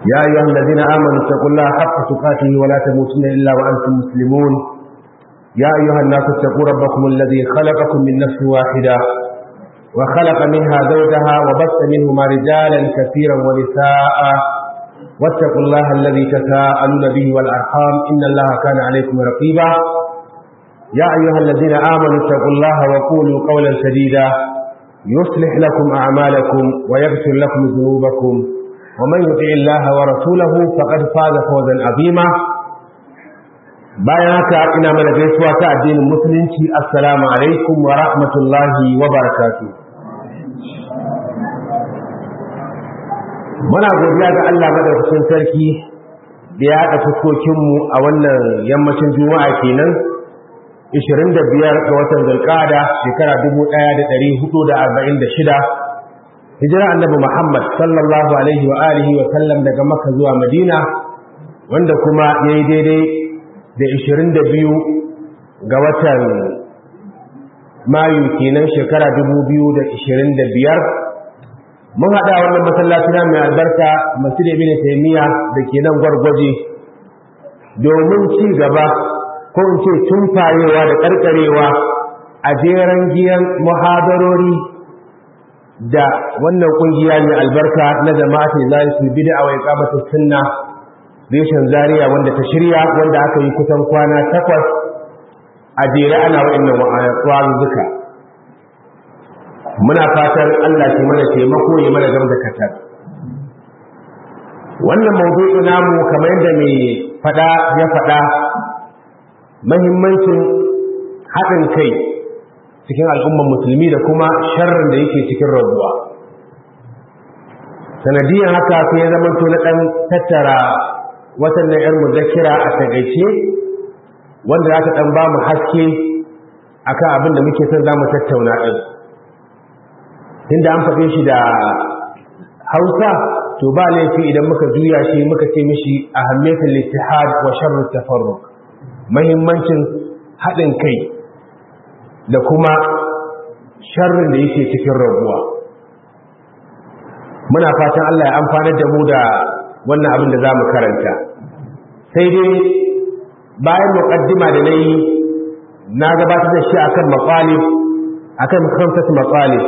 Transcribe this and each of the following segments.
يا أيها الذين آمنوا اتقوا الله حق تقاته ولا تموتن إلا وأنتم مسلمون. يا أيها الناس اتقوا ربكم الذي خلقكم من نفس واحدة وخلق منها زوجها وبث منهما رجالا كثيرا ونساء واتقوا الله الذي تساءلون به والأرحام إن الله كان عليكم رقيبا. يا أيها الذين آمنوا اتقوا الله وقولوا قولا سديدا يصلح لكم أعمالكم ويغفر لكم ذنوبكم ومن يطع الله ورسوله فقد فاز فوزا عظيما. bayan haka ina mana gaisuwa ta addinin musulunci, assalamu alaikum wa rahmatullahi wa barakatuh. Muna godiya ga Allah madaukakin sarki da ya haɗa fuskokinmu a wannan yammacin juma'a kenan 25 ga watan Zulqa'ada shekara 1446 hijira annabi Muhammad sallallahu alaihi wa alihi wa sallam daga Makka zuwa Madina, wanda kuma yayi daidai da 22 ga watan Mayu kenan shekara 2025. Mun haɗa wannan masallaci mai albarka Masjid Ibn Taymiyyah da ke nan Gwargwaje domin ci gaba ko in ce tumfayewa da karkarewa a jeran giyan muhadarori da wannan kungiya mai albarka na jama'atul zalisul bid'a wa iqamatus sunna reshen Zaria wanda ta shirya, wanda aka yi kusan kwana 8 a jere ana wa'annan wa'azuka. Muna fatan Allah ke mana taimako ya mana gamda katar. Wannan mawdu'i namu kamar yadda mai fada ya fada, muhimmancin haɗin kai cikin al'ummar musulmi da kuma sharrin da yake cikin rabuwa. Sanadiyan haka sai ya zama na ɗan tattara watannan 'yar muzakira a tagaice wanda za ta ɗan ba mu haske akan abin da muke son za mu tattauna ɗin. Inda an faɗe shi da Hausa, to ba laifi idan muka juya shi muka ce mishi ahammiyatul ittihad wa sharrut tafarruq, muhimmancin haɗin kai da kuma sharrin da yake cikin rabuwa. Muna fatan Allah ya amfanar da mu da wannan abin da za mu karanta. Sai dai bayan muqaddima da nayi, na gabatar da shi akan maqalib, akan khamsat maqalib.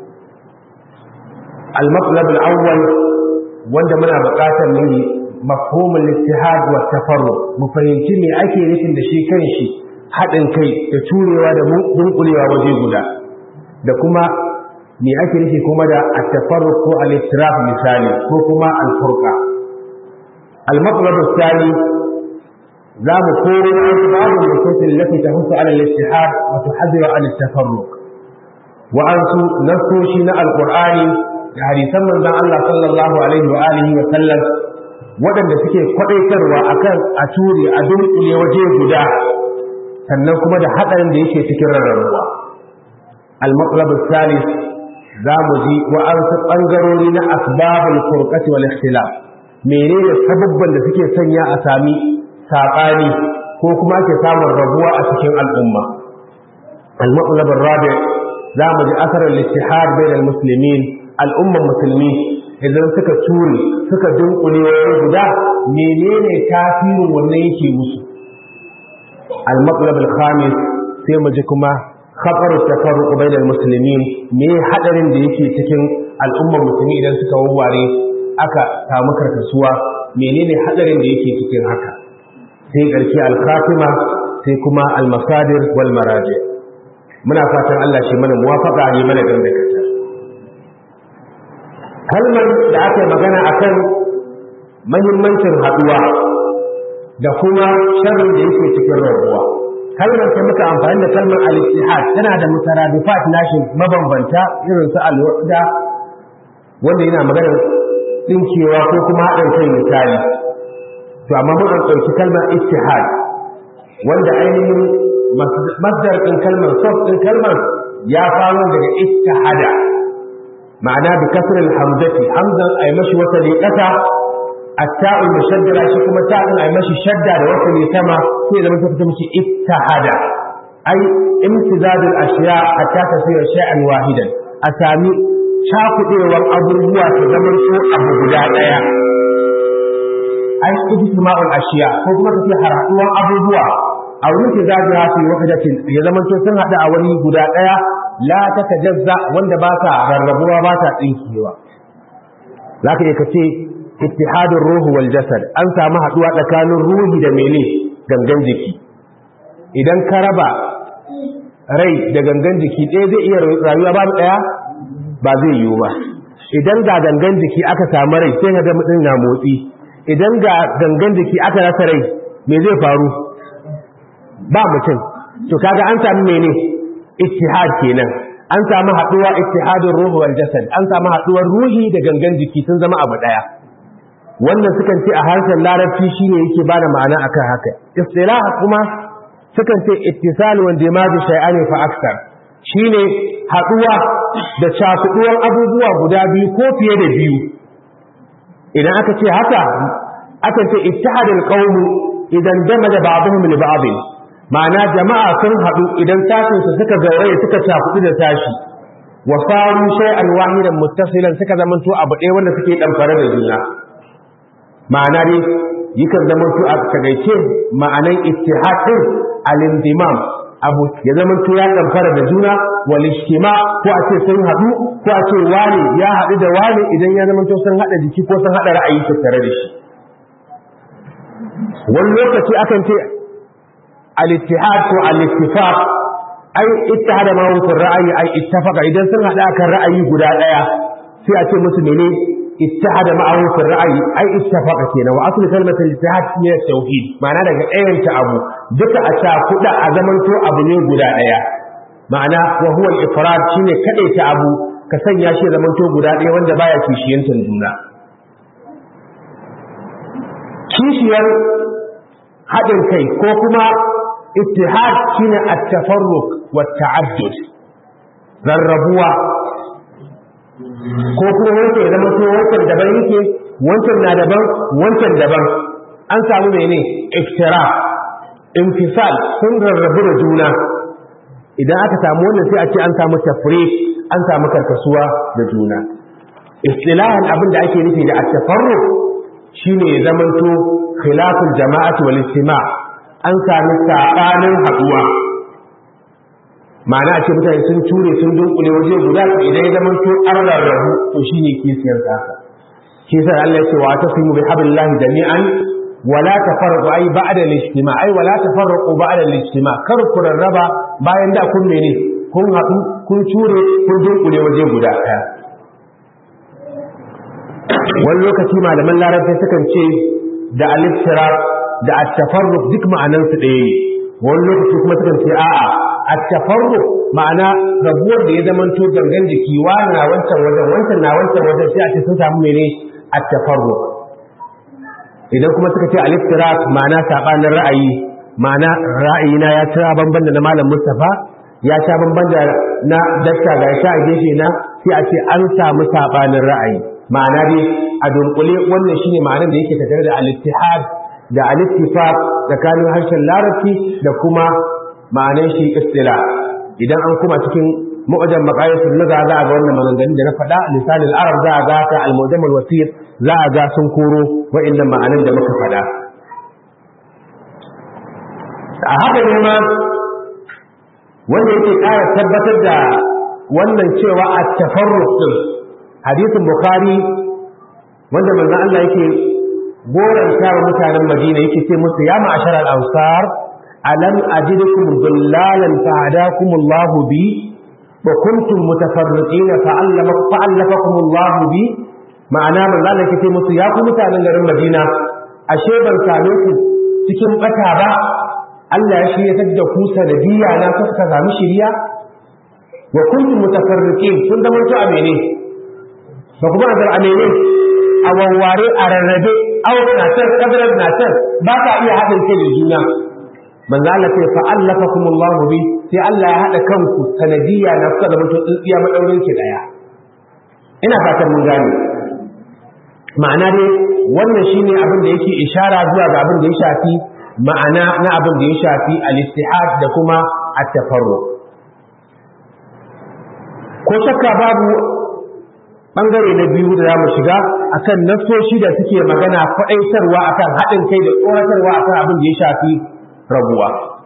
Al-maqlab al-awwal wanda muna buƙatar mu mafhumul ittihad wa tafarruq, mu fahimci me ake nufin da shi kanshi haɗin kai da turewa da dunkulewa waje guda, da kuma me ake nufi kuma da at-tafarruq ko al-ittiraf misali, ko kuma al-furqa. Al-maqlab al-thani za mu koro babu nususin lati tahussu ala al-ittihad wa tuhadhiru ala at-tafarruq, wa ansu nasoshi na al-qur'ani da hadisan manzon Allah sallallahu alaihi wa alihi wa sallam waɗanda suke kwadaitarwa akan a ture a dunkule waje guda, sannan kuma da haɗarin da yake cikin rarrabuwa. Al-maqlab al-thalith za mu ji wa'ansu ɓangarori na asbabul furqati wal ikhtilaf, menene sababban da suke sanya a sami saɓani ko kuma ake samun rabuwa a cikin al'umma. Al-maqlab al-rabi' za mu ji asarar al-ittihad bainal muslimin, al'umman musulmi idan suka ture suka dunkule waje guda, menene tasirin wannan yake musu. Al-maqlab al-khamis sai mu ji kuma khatar at-tafarruq bainal muslimin, me hadarin da yake cikin al'ummar musulmi idan suka wawware aka samu karkasuwa, menene hadarin da yake cikin haka. Sai karshe al-khatima sai kuma al-masadir wal maraji. Muna fatan Allah shi mana muwafaqa ne mana gamdakatar. Kalmar da aka magana akan muhimmancin haduwa da kuma sharrin da yake cikin rabuwa, kalmar sai muka amfani da kalmar al-ittihad, tana da mutaradifat nashi mabambanta irin su al-wahda wanda yana magana dinkewa ko kuma haɗin kai misali. To amma mun ɗauki kalmar ittihad wanda ainihin masdar ɗin kalmar, sof ɗin kalmar ya faro daga ittihada, ma'ana bi kasr al-hamzati, hamzan ay mashi wata ne kasa, at-ta'u mushaddara shi kuma ta'un ay mashi shadda da wata ne sama, sai da mutum ta mishi ittihada, ay imtizad al-ashya hatta tasira shay'an wahidan, a sami cakudewar abubuwa su zama su abu guda daya. ijtima'ul ashiya ko kuma kace haɗuwan abubuwa a wurin da zaji ha fi wahdatin ya zama to sun hada a wani guda daya la tatajazza wanda ba ta rarrabuwa ba ta tsinkewa zaka iya kace ittihadur ruh wal jasad an samu haduwa tsakanin ruhi da mene gangan jiki idan ka raba rai da gangan jiki ɗaya zai iya rayuwa babu ɗaya ba zai yiwu ba idan ga gangan jiki aka samu rai sai ga mutum na motsi idan ga gangan jiki aka rasa rai me zai faru ba mutum to kaga an samu mene ittihad kenan an samu haduwa ittihadur ruh wal jasad an samu haduwar ruhi da gangan jiki sun zama abu ɗaya wannan sukan ce a harshen larabci shine yake bada ma'ana akan haka istilah kuma sukan ce ittisal wa dimaj shay'ani fa akthar shine haduwa da cakuduwar abubuwa guda biyu ko fiye da biyu idan aka ce haka akan ce ittihadul qawm idan damaja ba'dhum li ba'd ma'ana jama'a sun hadu idan sashin su suka gauraye suka cakudu da sashi wa faru shay'an wahidan muttasilan suka zamanto abu ɗaya wanda suke dan fara da juna ma'ana dai yakan zamanto a tagaice ma'anan ittihadin al-indimam abu ya zamanto ya damfara da juna wal ijtima ko a ce sun hadu ko a ce wani ya hadu da wani idan ya zamanto sun hada jiki ko sun hada ra'ayi tare da shi wani lokaci akan ce al-ittihad ko al-ittifaq ai ittihada ma wutar ra'ayi ai ittafaqa idan sun hada kan ra'ayi guda daya sai a ce musu mene ittihada ma'ahu fi ra'ayi ai ittafaqa kenan wa aslu kalmatu al-ittihad ne tauhid ma'ana daga ɗayan ta abu duka a ta kuda a zamanto abu ne guda daya ma'ana wa huwa al-ifrad shine kadaita abu ka sanya shi zamanto guda daya wanda baya kishiyantar juna kishiyar hadin kai ko kuma ittihad shine at-tafarruq wa at-ta'addud rarrabuwa ko kuma wancan ya zama so wancan daban yake wancan na daban wancan daban an samu mene iftira infisal sun rarrabu da juna idan aka samu wannan sai a ce an samu tafriq an samu karkasuwa da juna istilahan abin da ake nufi da at-tafarruq shine ya zamanto khilaful jama'ati wal istima' an sami sabanin haduwa ma'ana a ce mutane sun ture sun dunkule waje guda idan ya zama to an rarrabu to shine kisiyar haka shi sai Allah ya ce wa tasimu bi hablillahi jami'an wala tafarraqu ay ba'da al-ijtima' ay wala tafarraqu ba'da al-ijtima' kar ku rarraba bayan da kun mene kun haɗu kun ture kun dunkule waje guda ɗaya wani lokaci malaman larabci sukan ce da al-iftiraq da at-tafarruq duk ma'anansu ɗaya ne wani lokaci kuma sukan ce a'a at-tafarruq ma'ana rabuwar da ya zamanto gangan jiki wani na wancan wajen wancan na wancan wajen sai a ce sun samu mene at-tafarruq idan kuma suka ce al-iftiraq ma'ana sabanin ra'ayi ma'ana ra'ayina ya tsaya banban da na malam Mustafa ya sha banban da na dakta ga sha a gefe na sai a ce an samu sabanin ra'ayi ma'ana dai a dunkule wannan shine ma'anar da yake tattare da al-ittihad da al-ittifaq tsakanin harshen larabci da kuma ma'anar shi istila idan an kuma cikin mu'jam maqayisul lugha za a ga wannan maganganun da na faɗa lisanul arab za a ga ta al-mu'jam al-wasir za a ga sun koro wa'annan ma'anar da muka faɗa a haka ne ma wanda yake ƙara tabbatar da wannan cewa at-tafarruq din hadisin bukhari wanda manzo Allah yake goranta wa mutanen Madina yake ce musu ya ma'ashar al-ansar alam ajidukum dhullalan fa'adakum Allah bi wa kuntum mutafarriqina fa'allafakum Allah bi ma'ana manzo Allah yake ce musu ya ku mutanen garin Madina ashe ban same ku cikin bata ba Allah ya shiryatar da ku sanadiyya na kuka samu shiriya wa kuntum mutafarriqin kun zama to amene ba kuma azar amene a wawware a rarrabe aure na tar kadarar na tar ba ka iya haɗin kai da juna manzo Allah sai fa allafakumullahu bi sai Allah ya haɗa kanku sanadiyya na kuka zama to tsintsiya madaurin ki daya ina fatan mun gane ma'ana dai wannan shine abin da yake ishara zuwa ga abin da ya shafi ma'ana na abin da ya shafi al-ittihad da kuma at-tafarruq ko shakka babu bangare na biyu da zamu shiga akan nasoshi da suke magana faɗaitarwa akan haɗin kai da tsoratarwa akan abin da ya shafi rabuwa.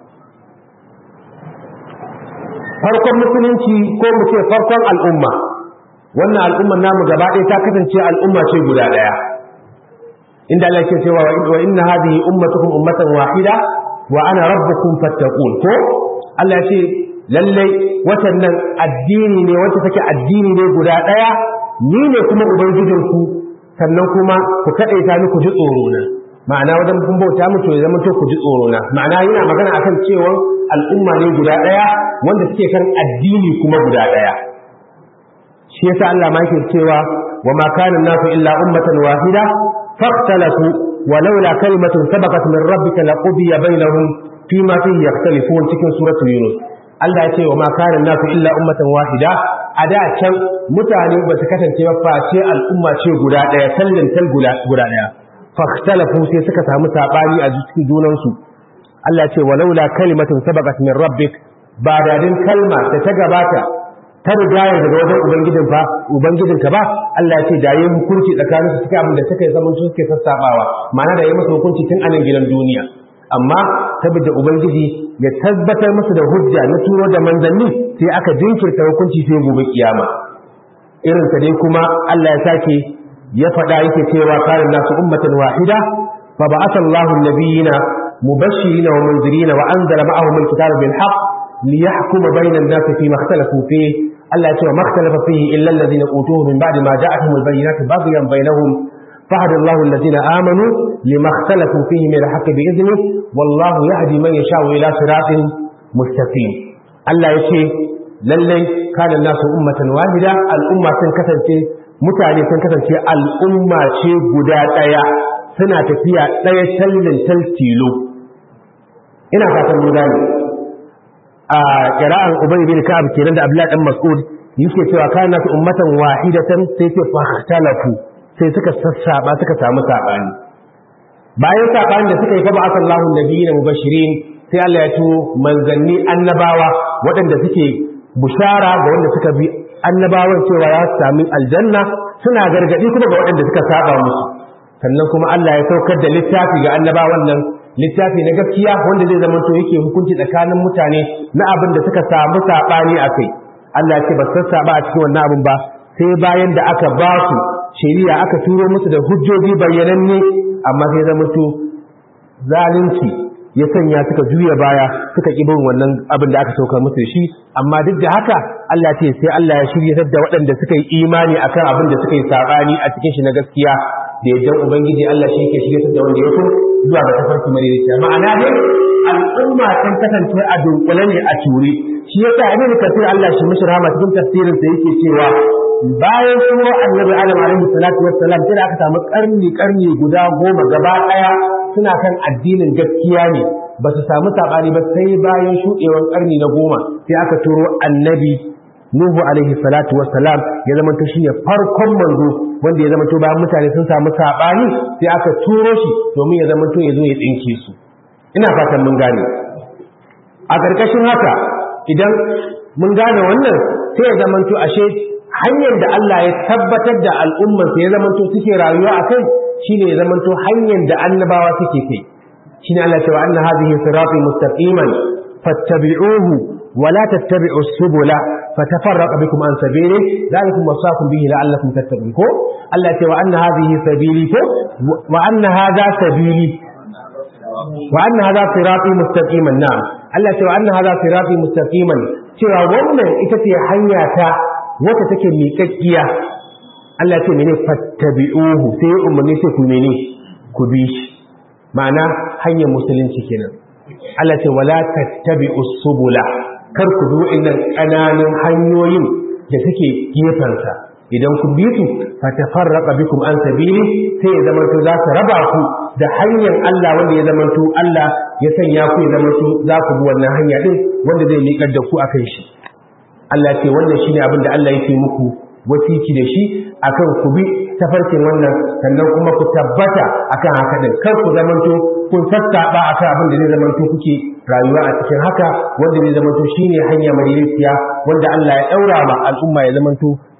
Farkon musulunci ko mu ce farkon al'umma, wannan al'ummar namu gaba ɗaya ta kasance al'umma ce guda ɗaya, inda Allah ke cewa wa inna hadhihi ummatukum ummatan wahida wa ana rabbukum fattaqun. Ko Allah ya ce lallai watannan addini ne wacce take addini ne guda ɗaya, ni ne kuma ubangijinku, sannan kuma ku kadaita ni ku ji tsoro na. Ma'ana wajen kun bauta muku ya zama to ku ji tsoro na. Ma'ana yana magana akan cewa al'umma ne guda ɗaya wanda suke kan addini kuma guda ɗaya. Shi yasa Allah ma yake cewa wa ma kana nasu illa ummatan wahida faqtalafu walaula kalimatun sabaqat min rabbika laqudiya bainahum fima fihi yakhtalifun, cikin suratul Yunus. Allah ya ce wa ma kana nasu illa ummatan wahida, a da can mutane ba su kasance ba face al'umma ce guda ɗaya, sallin tal guda ɗaya. Fakhtalafu, sai suka samu sabani a cikin junansu. Allah ce walaula kalimatun sabaqat min rabbik, ba da din kalma da ta gabata ta rigaya daga wajen ubangijinka ba, Allah ya ce da yayin hukunci tsakanin su suka abin da suka yi zaman su suke sassabawa, ma'ana da yayin musu hukunci tun anan gidan duniya. Amma saboda ubangiji ya tabbatar musu da hujja na turo da manzanni, sai aka jinkirta hukunci sai gobe kiyama. Irin ka dai kuma Allah ya sake ya faɗa yake cewa kana nasu ummatan wahida fa ba'atha Allahu an-nabiyina mubashirin wa munzirin wa anzala ma'ahum al-kitaba bil haqq liyahkuma bayna an-nasi fima ikhtalafu fihi. Allah ya ce wa makhtalafa fihi illa alladhina utuhu min ba'di ma ja'atuhum al-bayyinatu baghyan bainahum fahada Allahu alladhina amanu lima ikhtalafu fihi min al-haqqi bi'idhnihi wallahu yahdi man yasha'u ila siratin mustaqim. Allah ya ce lallai kana nasu ummatan wahida, al'umma sun kasance mutane sun kasance al'umma ce guda ɗaya, suna tafiya ɗaya tallin taltilo. Ina fatan mun gane a qira'an Ubay bin Ka'ab kenan da Abdullah dan Mas'ud yake cewa kana nasu ummatan wahidatan, sai ce fahtalafu, sai suka sassaba suka samu sabani. Bayan sabanin da suka yi fa ba'athallahu an-nabiyina mubashirin, sai Allah ya turo manzanni annabawa waɗanda suke bushara ga wanda suka bi annabawan cewa ya sami aljanna, suna gargadi kuma ga waɗanda suka saba musu. Sannan kuma Allah ya saukar da littafi ga annabawan nan, littafi na gaskiya wanda zai zama to yake hukunci tsakanin mutane na abin da suka samu sabani akai. Allah ya ce ba su saba a cikin wannan abin ba, sai bayan da aka ba su shari'a aka turo musu da hujjoji bayyananne, amma sai zama to zalunci ya sanya suka juya baya suka ƙi bin wannan abin da aka saukar musu da shi. Amma duk da haka Allah ce sai Allah ya shiryatar da waɗanda suka yi imani akan abin da suka yi saɓani a cikin shi na gaskiya, da yadda ubangiji Allah shi yake shiryatar da wanda ya so zuwa ga tafarki madaidaiciya. Ma'ana dai al'umma sun kasance a dunkule ne a ture. Shi yasa Ibn Kathir Allah shi mishi rahama cikin tafsirin sa yake cewa bayan sura Annabi Adam alaihi salatu wassalam sai aka samu karni guda 10 gaba daya suna kan addinin gaskiya ne, ba su samu sabani ba sai bayan shudewar karni na 10 sai aka turo Annabi Nuhu alaihi salatu wassalam, ya zama to shine farkon manzo wanda ya zama to bayan mutane sun samu sabani sai aka turo shi domin ya zama to ya zo ya tsinke su. Ina fatan mun gane. A ƙarƙashin haka idan mun gane wannan sai ya zama to ashe hanyar da Allah ya tabbatar da al'ummar sai ya zama to suke rayuwa akai shine ya zama to hanyar da annabawa suke kai. Shine Allah ya ce wa anna hadhihi sirati mustaqiman fattabi'uhu wa la tattabi'us subula fatafarraqa bikum an sabili dhalikum wasaqum bihi la'allakum tattaqun. Ko Allah ya ce wa anna hadhihi sabili, ko wa anna hadha sabili wa anna hadha sirati mustaqiman. Na'am, Allah ya ce wa anna hadha sirati mustaqiman, cewa wannan ita ce hanya ta wata take miƙaƙƙiya. Allah ya ce mene fattabi'uhu, sai umarni sai ku mene ku bi shi, ma'ana hanyar musulunci kenan. Allah ce wala tattabi'us subula, kar ku bi wa'annan ƙananan hanyoyin da suke gefensa. Idan ku bi su fa tafarraqa bikum an sabili, sai ya zama to za su raba ku da hanyar Allah wanda ya zama to Allah ya sanya ku ya zama to za ku bi wannan hanya din wanda zai miƙar da ku akan shi. Allah ce wannan shine abin da Allah yake muku wasiki da shi akan ku bi tafarkin wannan, sannan kuma ku tabbata akan haka din, kar ku zamanto kun sassaba akan abin da zai zamanto kuke rayuwa a cikin haka, wanda zai zamanto shine hanya madaidaiciya wanda Allah ya daura ma al'umma ya zamanto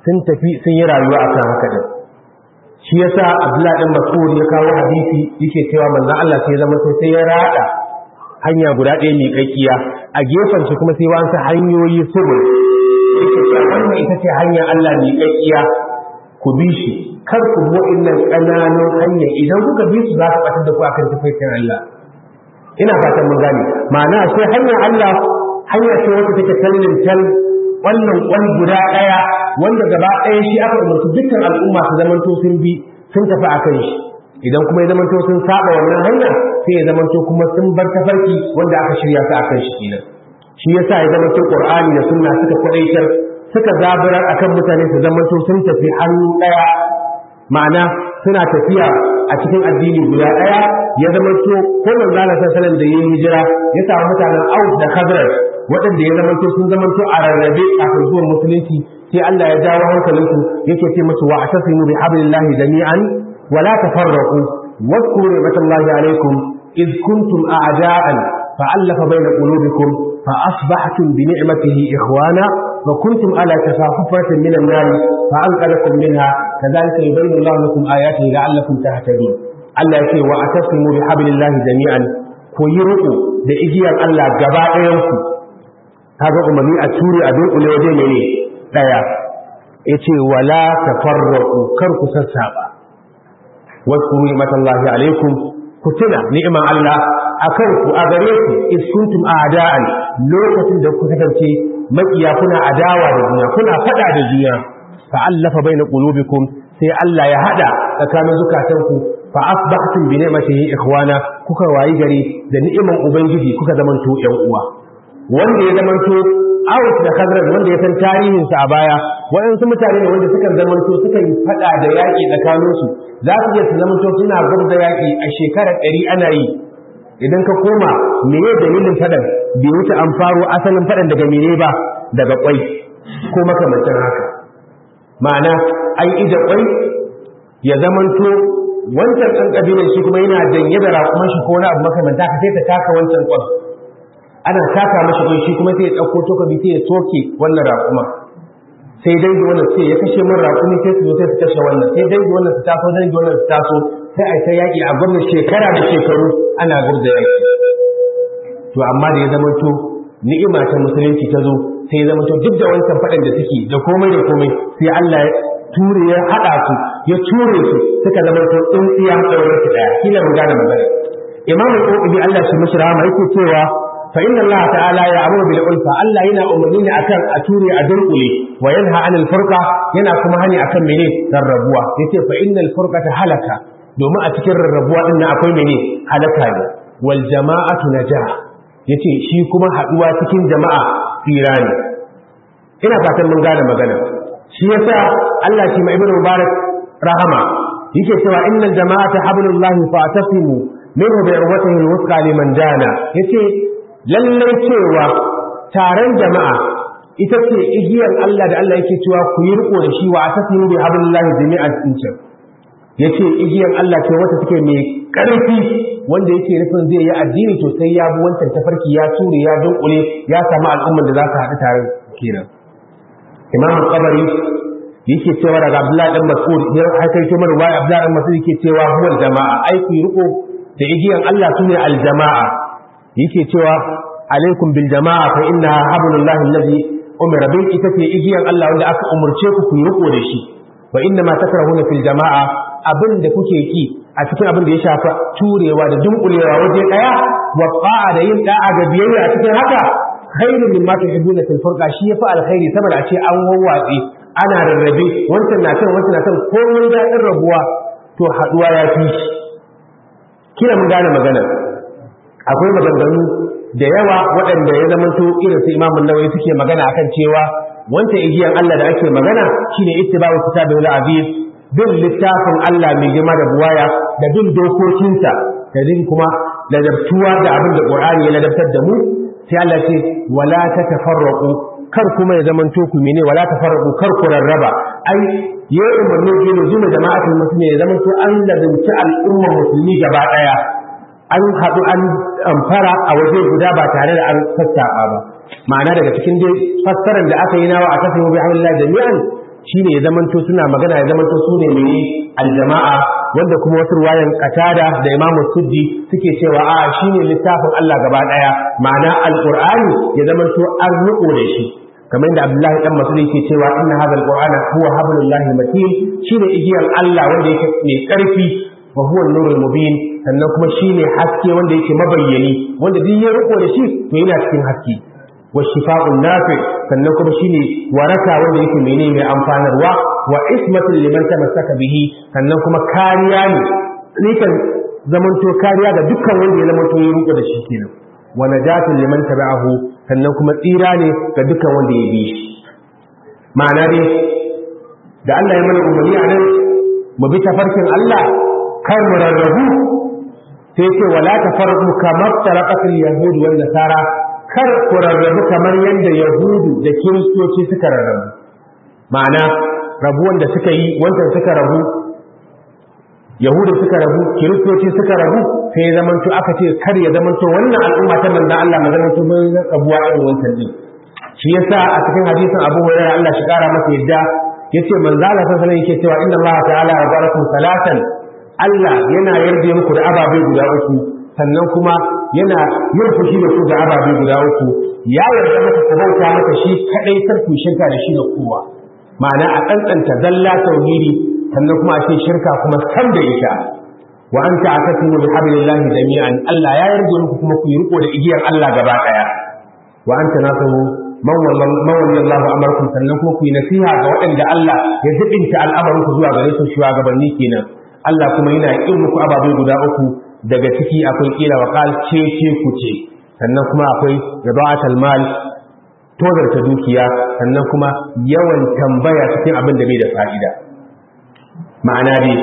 sun tafi sun yi rayuwa akan haka din. Shi yasa Abdullah dan Mas'ud ya kawo hadisi yake cewa manzon Allah sai zama sai ya rada hanya guda ɗaya mai kakkiya a gefen shi kuma sai wasu hanyoyi subul yake cewa wannan ita ce hanyar Allah mai kakkiya ku bi shi kar ku bi wa'annan ƙananun hanya idan kuka bi su za ku batar da ku akan tafarkin Allah. Ina fatan mun gane ma'ana sai hanyar Allah hanya ce wacce take tallin tal wannan kwan guda ɗaya wanda gaba ɗaya shi aka umarci dukkan al'umma su zamanto sun bi sun tafi a kan shi idan kuma ya zamanto sun saba wannan hanya sai ya zamanto kuma sun bar tafarki wanda aka shirya su a kan shi kenan. Shi yasa ya zamanto Qur'ani da Sunna suka kwadaitar suka zaburar akan mutane su zamanto sun tafi hannu ɗaya ma'ana suna tafiya a cikin addini guda ɗaya ya zamanto ko manzo Allah sallallahu alaihi wasallam da yayin hijira ya samu mutanen Aus da Khazraj waɗanda ya zamanto sun zamanto a rarrabe kafin zuwan musulunci sai Allah ya jawo hankalinsu yake ce musu wa atasimu bi hablillahi jami'an wa la tafarraqu wadhkuru ni'matallahi alaykum id kuntum a'da'an fa'alafa bayna qulubikum fa asbahtum bi ni'matihi ikhwana wa kuntum ala shafa hufratin min an-nar fa anqadhakum minha kadhalika yubayyinu Allahu lakum ayatihi la'allakum tahtadun. Allah yake wa atasimu bi hablillahi jami'an ku yi ruku da igiyar Allah gaba ɗayan ku kaga umarni a ture a dunkule waje ne daya yace wala tafarraqu kar ku sassaba wasu ni'matallahi alaikum ku tuna ni'man Allah akan ku a gare ku is kuntum a'da'an lokacin da ku kasance makiya kuna adawa da juna kuna fada da juna fa allafa baina qulubikum sai Allah ya hada tsakanin zukatanku fa asbahtum bi ni'matihi ikhwana kuka wayi gare da ni'iman ubangiji kuka zamanto ƴan uwa. Wanda ya zamanto Aus da Khazraj wanda ya san tarihin sa a baya waɗansu mutane ne wanda suka zamanto suka yi fada da yaƙi tsakanin su za su iya su zamanto suna gurda yaƙi a shekarar 100 ana yi idan ka koma meye dalilin fadan bai wuce an faro asalin fadan daga mene ba daga kwai ko makamancin haka ma'ana an ija kwai ya zamanto wancan ɗan ƙabilar shi kuma yana janye da raƙuman shi ko wani abu makamanta ka sai ta taka wancan kwan ana taka mashi kai shi kuma sai ya ɗauko tokabi sai ya soke wannan raƙuma sai dangi wannan sai ya kashe min raƙumi sai su zo sai su kashe wannan sai dangi wannan su taso dangi wannan su taso sai a ta yaƙi a gwamnati shekara da shekaru ana gurda yaƙi. To amma da ya zamanto ni'ima ta musulunci ta zo sai ya zamanto duk da wancan faɗan da suke da komai sai Allah ya ture ya haɗa su ya ture su suka zamanto tsintsiya tsaurar su ɗaya kila mu gane magana. Imamu Qurtubi Allah shi mishi rahama yake cewa fa inna Allah ta'ala ya'muru bil ulfa Allah yana umarni ne akan a ture a dunkule wa yanha 'anil furqa yana kuma hani akan mene rarrabuwa yace fa innal furqata halaka domin a cikin rarrabuwa din nan akwai mene halaka ne wal jama'atu najah yace shi kuma haduwa cikin jama'a tsira ne. Ina fatan mun gane magana. Shi yasa Allah shi mai ibnu mubarak rahama yake cewa innal jama'ata hablullahi fa'tasimu minhu bi'urwatihi alwusqa liman dana yace lallai cewa taron jama'a ita ce igiyar Allah da Allah yake cewa ku yi riko da shi wa atasimu bi hablillahi jami'an tincan yace igiyar Allah ce wata take mai karfi wanda yake nufin zai yi addini to sai ya bi wancan tafarki ya ture ya dunkule ya samu al'ummar da za su haɗu tare kenan. Imam Qabari yake cewa daga Abdullah dan Mas'ud ya haikaito mana wai Abdullah dan Mas'ud yake cewa huwal jama'a ai ku riko da igiyan Allah sune al jama'a yake cewa alaikum bil jama'a fa innaha hablullahi alladhi umira bi ita ce igiyan Allah wanda aka umurce ku ku riko da shi wa inna ma takrahuna fil jama'a abin da kuke ki a cikin abin da ya shafa turewa da dunkulewa waje daya wa ta'a da yin da'a ga biyayya a cikin haka khairun mimma tuhibbuna fil furqa shi yafi alkhairi saboda a ce an wawwatsi ana rarrabe wancan na kan wancan na kan komai daɗin rabuwa to haɗuwa ya fi shi. Kina mun gane magana akwai maganganu da yawa waɗanda ya zamanto irin su Imam Nawawi suke magana akan cewa wancan igiyan Allah da ake magana shine ittiba'u kitabil aziz bin littafin Allah mai girma da buwaya da bin dokokinsa da bin kuma ladabtuwa da abin da Qur'ani ya ladabtar da mu sai Allah ce wala tatafarraqu kar kuma ya zamanto ku mene wala tafarraqu kar ku rarraba ai ya umarni ne zuwa jama'atul muslimin ya zamanto an ladabci al'umma musulmi gaba daya an haɗu an amfara a waje guda ba tare da an sassaɓa ba ma'ana daga cikin dai fassarar da aka yi nawa a kasan bi hamdulillah jami'an shine ya zamanto suna magana ya zamanto su ne mai aljama'a, wanda kuma wasu ruwayan Qatada da Imam Suddi suke cewa a shine littafin Allah gaba daya, ma'ana alqur'ani ya zamanto an ruko da shi, kamar da Abdullahi dan Mas'ud yake cewa inna hadha alqur'ana huwa hablullahi matin, shine igiyar Allah wanda yake mai karfi, wa huwa an-nurul mubin, sannan kuma shine haske wanda yake mabayyani, wanda duk ya riko da shi to yana cikin haske, wa shifa'un nafi, sannan kuma shine waraka wanda yake menene mai amfanarwa, wa ismatul liman tamassaka bihi, sannan kuma kariya ne kan zamanto kariya ga dukkan wanda ya zamanto ya riko da shi kenan, wa najatun liman tabi'ahu, sannan kuma tsira ne ga dukkan wanda ya bi shi. Ma'ana dai da Allah ya mana umarni a nan mu bi tafarkin Allah kar mu rarrabu, sai ce wala tafarqu kama taraqatul yahud wan nasara, kar ku rarrabu kamar yadda yahudu da kiristoci suka rarrabu. Ma'ana rabuwan da suka yi, wancan suka rabu, yahudu suka rabu, kiristoci suka rabu, sai ya zamanto aka ce kar ya zamanto wannan al'umma ta manzon Allah ma zamanto mun rabuwa irin wancan din. Shi yasa a cikin hadisin Abu Hurairah Allah shi kara masa yadda yace manzo Allah sallallahu alaihi wasallam yake cewa inna Allah ta'ala rabarakum salatan, Allah yana yarda muku da ababai guda uku, sannan kuma yana yin fushi da ku da ababai guda uku, ya yarda maka ku bauta maka shi kadai sarku shirka da shi da kowa, ma'ana a tsantsanta zalla tauhidi, sannan kuma a ce shirka kuma san da ita, wa anta atasimu bi hablillahi jami'an, Allah ya yarda muku kuma ku yi riko da igiyar Allah gaba daya, wa anta nasahu man wallahu amarkum, sannan kuma ku yi nasiha ga waɗanda Allah ya zubinta al'amarin ku zuwa gare su shugabanni kenan. Allah kuma yana yin muku ababai guda uku, daga ciki akwai kila wa qal ce ku ce, sannan kuma akwai rida'atul mal, tozarta dukiya, sannan kuma yawan tambaya cikin abin da bai da fa'ida. Ma'ana dai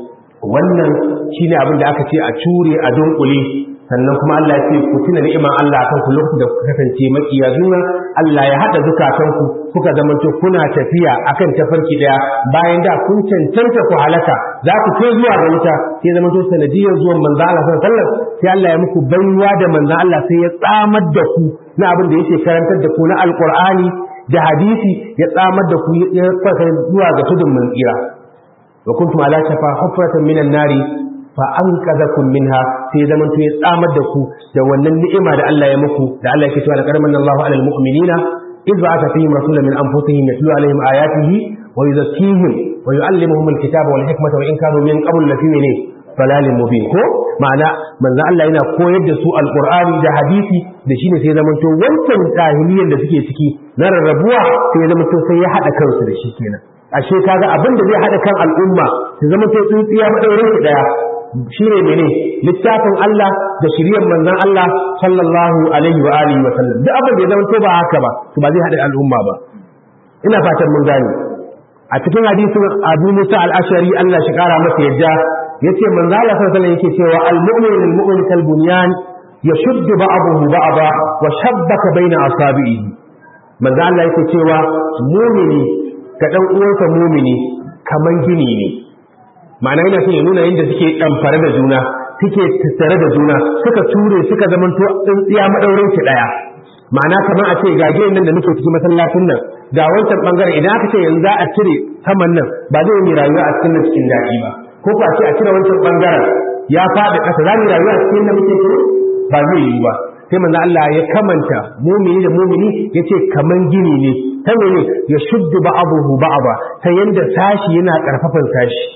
wannan shine abin da aka ce a cure a dunkule, sannan kuma Allah ya ce ku tuna ni'imar Allah akan ku lokacin da kuka kasance makiya juna, Allah ya hada zukatanku kuka zamanto kuna tafiya akan tafarki daya, bayan da kun cancanta ku halaka za ku kai zuwa ga wuta, sai zamanto sanadiyar zuwan manzo Allah sallallahu alaihi wasallam, sai Allah ya muku baiwa da manzo Allah sai ya tsamar da ku na abin da yake karantar da ku na alqur'ani da hadisi, ya tsamar da ku ya fasa zuwa ga tudun mun tsira. Wa kuntum ala shafa hufratan minan nari fa anqadhakum minha, sai zaman to ya tsamar da ku da wannan ni'ima da Allah ya muku, da Allah yake cewa laqad manna Allahu 'alal mu'minina idh ba'atha fihim rasulan min anfusihim yatlu 'alayhim ayatihi wa yuzakkihim wa yu'allimuhum al-kitaba wal hikmata wa in kanu min qabl lafi dalalin mubin. Ko ma'ana manzo Allah yana koyar da su alqur'ani da hadisi, da shine sai zaman to wancan jahiliyyar da suke ciki na rarrabuwa, sai zaman to sai ya hada kansu da shi kenan. Ashe kaga abin da zai hada kan al'umma su zama sai tsintsiya madaurin ki daya shine mene littafin Allah da shiriyar manzon Allah sallallahu alaihi wa alihi wa sallam. Duk abin da ya zama to ba haka ba to ba zai hada al'umma ba. Ina fatan mun gane. A cikin hadisin Abu Musa al-Ashari Allah shi kara masa yadda yace manzon Allah sallallahu alaihi wa sallam yake cewa al-mu'minu lil-mu'min kal-bunyan yashuddu ba'dahu ba'da wa shabbaka baina asabihi. Manzon Allah yake cewa mu'mini ga ɗan uwansa mumini kaman gini ne, ma'ana yana son ya nuna yadda suke ɗamfare da juna, suke tattare da juna, suka ture suka zamanto tsintsiya maɗaurin ki ɗaya. Ma'ana kamar a ce ga ginin nan da muke cikin masallacin nan, ga wancan ɓangaren idan aka ce yanzu za a cire saman nan ba zai yi rayuwa a cikin nan cikin daɗi ba, ko ko a ce a cire wancan ɓangaren ya faɗi ƙasa za mu rayuwa a cikin nan muke cire ba zai yi ba. Sai manzo Allah ya kamanta mumini da mumini yace kaman gini ne, ta mene ya shuddu ba'dahu ba'da, ta yanda sashi yana karfafan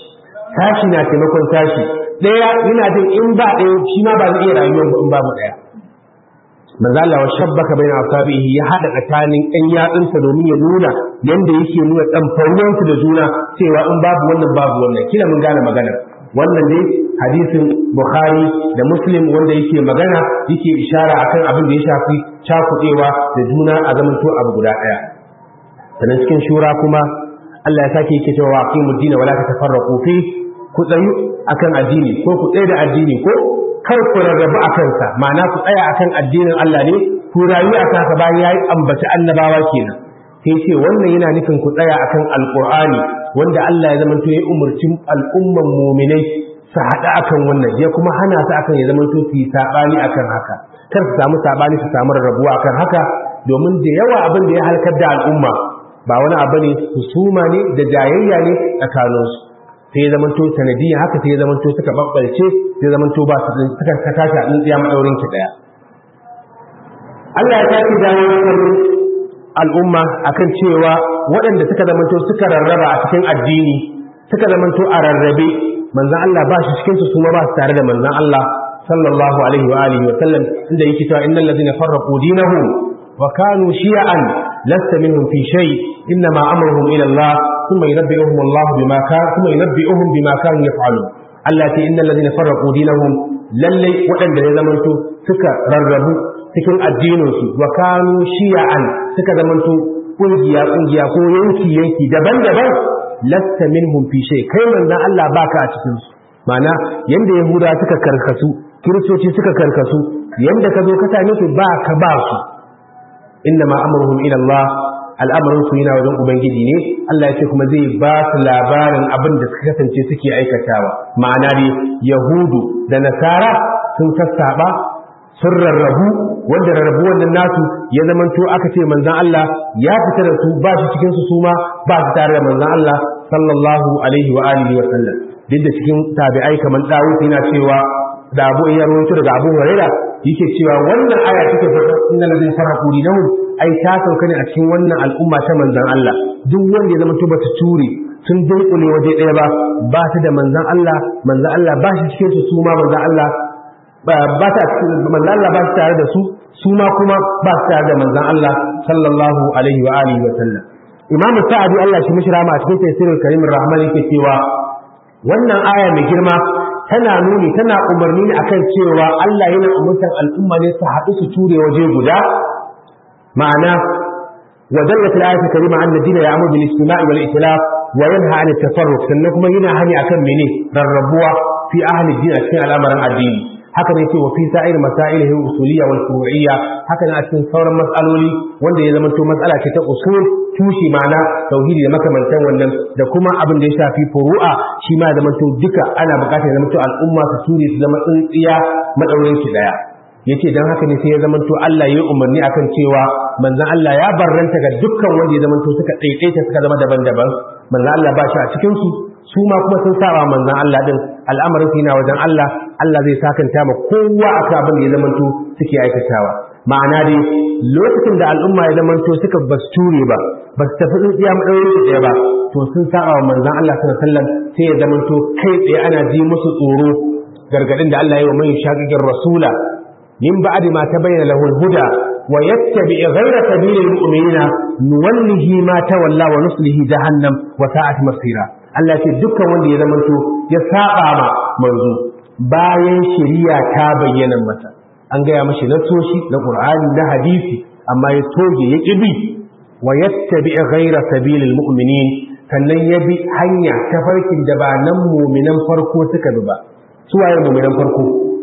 sashi na taimakon sashi, daya yana jin in ba daya shi ma ba zai iya rayuwa in babu daya. Manzo Allah wa shabbaka baina asabihi, ya hada tsakanin ɗan yatsunsa domin ya nuna yanda yake nuna dan fauyansu da juna, cewa in babu wannan babu wannan. Kila mun gane magana. Wannan dai hadisin Bukhari da Muslim wanda yake magana yake ishara akan abin da ya shafi cakudewa da juna a zamanto abu guda daya. Sannan cikin shura kuma Allah ya sake yake cewa aqimud din wala tatafarraqu fi, ku tsayu akan addini ko ku tsaya da addini ko kar ku rarrabu akan sa, ma'ana ku tsaya akan addinin Allah ne, ku rayu akan sa bayan yayi ambaci annabawa kenan. Sai ce wannan yana nufin ku tsaya akan alqur'ani wanda Allah ya zamanto ya umurci al'umman mu'minai su hada akan wannan, ya kuma hana su akan ya zamanto su yi sabani akan haka, kar su samu sabani su samu rarrabuwa akan haka, domin da yawa abin da ya halakar da al'umma ba wani abu ne husuma ne da jayayya ne tsakaninsu sai ya zamanto sanadiyya haka sai ya zamanto suka babbalce sai ya zamanto ba su suka tashi a tsintsiya madaurin ki daya Allah ya tafi dawo al'umma akan cewa waɗanda suka zamanto suka rarraba a cikin addini suka zamanto a rarrabe manzon Allah ba shi cikin su ma ba su tare da manzon Allah sallallahu alaihi wa alihi wa sallam inda yake cewa innal ladina farraqu dinahum wa kanu shi'an lasta minhum fi shay inma amruhum ila Allah thumma yunabbi'uhum Allah bima kanu yaf'alun Allah ce innal ladina farraqu dinahum lalle waɗanda ya zamanto suka rarrabu cikin addininsu wa kanu shi'an suka zamanto kungiya ko yanki daban-daban lasta minhum fi shay kai manzon Allah baka a cikin su ma'ana yanda yahuda suka karkasu kiristoci suka karkasu yanda ka zo ka same su ba ka ba su innama amruhum ila Allah al'amarin su yana wajen ubangiji ne Allah ya ce kuma zai ba su labarin abin da suka kasance suke aikatawa ma'ana dai yahudu da nasara sun sassaba sun rarrabu wanda rarrabu wannan nasu ya zamanto aka ce manzon Allah ya fita da su ba shi cikin su suma ba su tare da manzon Allah sallallahu alaihi wa alihi wa sallam duk da cikin tabi'ai kamar Dawud yana cewa da Abu ya rawaito daga Abu Hurairah yake cewa wannan aya take fara innal ladina faraqu dinahum ai ta sauka ne a cikin wannan al'umma ta manzon Allah duk wanda ya zamanto ba ta ture sun dunkule waje ɗaya ba ta da manzon Allah ba shi cikin su suma manzon Allah ba ta manzon Allah ba su tare da su su ma kuma ba su tare da manzon Allah sallallahu alaihi wa alihi wa sallam Imam Sa'adi Allah shi mishi rahama a cikin tafsirul Karim Rahman yake cewa wannan aya mai girma tana nuni tana umarni ne akan cewa Allah yana umurtar al'umma ne su haɗu su ture waje guda ma'ana wa dallat al-ayatu karima anna ad-din ya'muru bil istima'i wal itilaf wa yanha 'an at-tafarruq sannan kuma yana hani akan mene rarrabuwa fi ahli ad-din a cikin al'amarin addini haka ne ce wa fi sa'ir masailihi usuliyya wal furu'iyya haka ne a cikin sauran mas'aloli wanda ya zama to mas'ala ce ta usul tushe ma'ana tauhidi da makamantan wannan da kuma abin da ya shafi furu'a shi ma zama to duka ana buƙatar zama to al'umma su ture su zama tsintsiya madaurin ki daya yace dan haka ne sai ya zama to Allah ya umarni akan cewa manzon Allah ya barranta ga dukkan wanda ya zama to suka daidaita suka zama daban-daban manzon Allah ba shi a cikin su ma kuma sun saba manzon Allah din al'amarin yana wajen Allah Allah zai sakanta ma kowa akan abin da ya zama to suke aikatawa ma'ana dai lokacin da al'umma ya zama to suka basture ba su tafi tsintsiya madaurin su ɗaya ba to sun saba wa manzon Allah sallallahu alaihi wasallam sai ya zama to kai tsaye ana ji musu tsoro gargadin da Allah ya yi wa man shaqiqir rasula min ba'di ma tabayyana lahu al-huda wa yattabi' ghayra sabilil mu'minina nuwallihi ma tawalla wa nuslihi jahannam wa sa'at masira Allah ce dukkan wanda ya zama to ya saba ma manzo bayan shari'a ta bayyana mata an gaya mashi na soshi na Qur'ani na hadisi amma ya toge ya kibi wa yattabi' ghayra sabilil mu'minin sannan ya bi hanya ta farkin da ba nan mu'minan farko suka bi ba suwaye mu'minan farko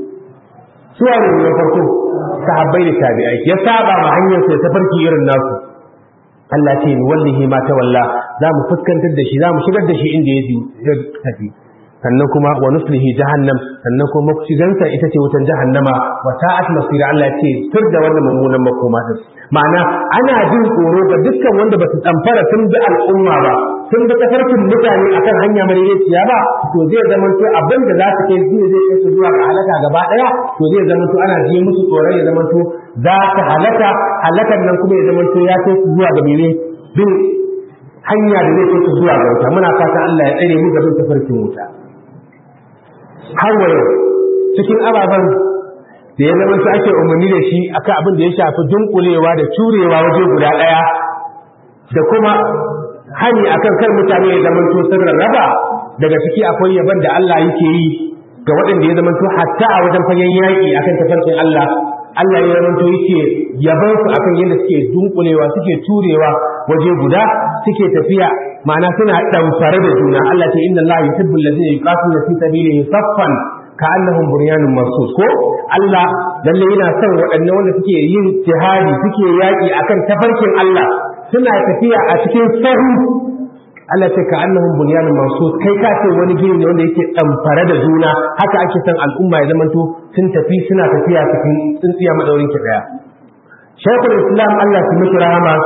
sahabbai da tabi'ai ya saba ma hanyar sai ta farki irin nasu Allah ce ni wallahi ma tawalla za mu fuskantar da shi za mu shigar da shi inda ya tafi sannan kuma wa nuslihi jahannam sannan kuma shigansa ita ce wutan jahannama wa sa'at masira Allah ce tur da wannan mummunan makoma din ma'ana ana jin tsoro ga dukkan wanda ba su tsamfara sun bi al'umma ba sun bi tafarkin mutane akan hanya madaidaiciya ba to zai zama to abin da za su kai zai kai su zuwa ga halaka gaba daya to zai zama to ana ji musu tsoron ya zama to za ta halakan nan kuma ya zama to ya kai su zuwa ga mene bin hanya da zai kai su zuwa ga wuta muna fata Allah ya tsare mu ga bin tafarkin wuta har wa yau cikin ababen da ya zama su ake umarni da shi akan abin da ya shafi dunkulewa da curewa waje guda ɗaya da kuma hani akan kar mutane ya zama to sun rarraba daga ciki akwai yaban da Allah yake yi ga waɗanda ya zama to hatta a wajen fagen yaƙi akan tafarkin Allah ya zama to yake yaban su akan yadda suke dunkulewa suke turewa waje guda suke tafiya ma'ana suna ɗamfare da juna Allah ce inna Allah yuhibbul ladina yuqatiluna fi sabilihi saffan ka'annahum bunyanun marsus ko Allah lalle yana son waɗannan wanda suke yin jihadi suke yaƙi akan tafarkin Allah suna tafiya a cikin sahu Allah ce ka'annahum bunyanun marsus kai ka ce wani gini ne wanda yake ɗamfare da juna haka ake son al'umma ya zamanto sun tafi suna tafiya cikin tsintsiya madaurin ki daya Shaykhul Islam Allah ya mishi rahama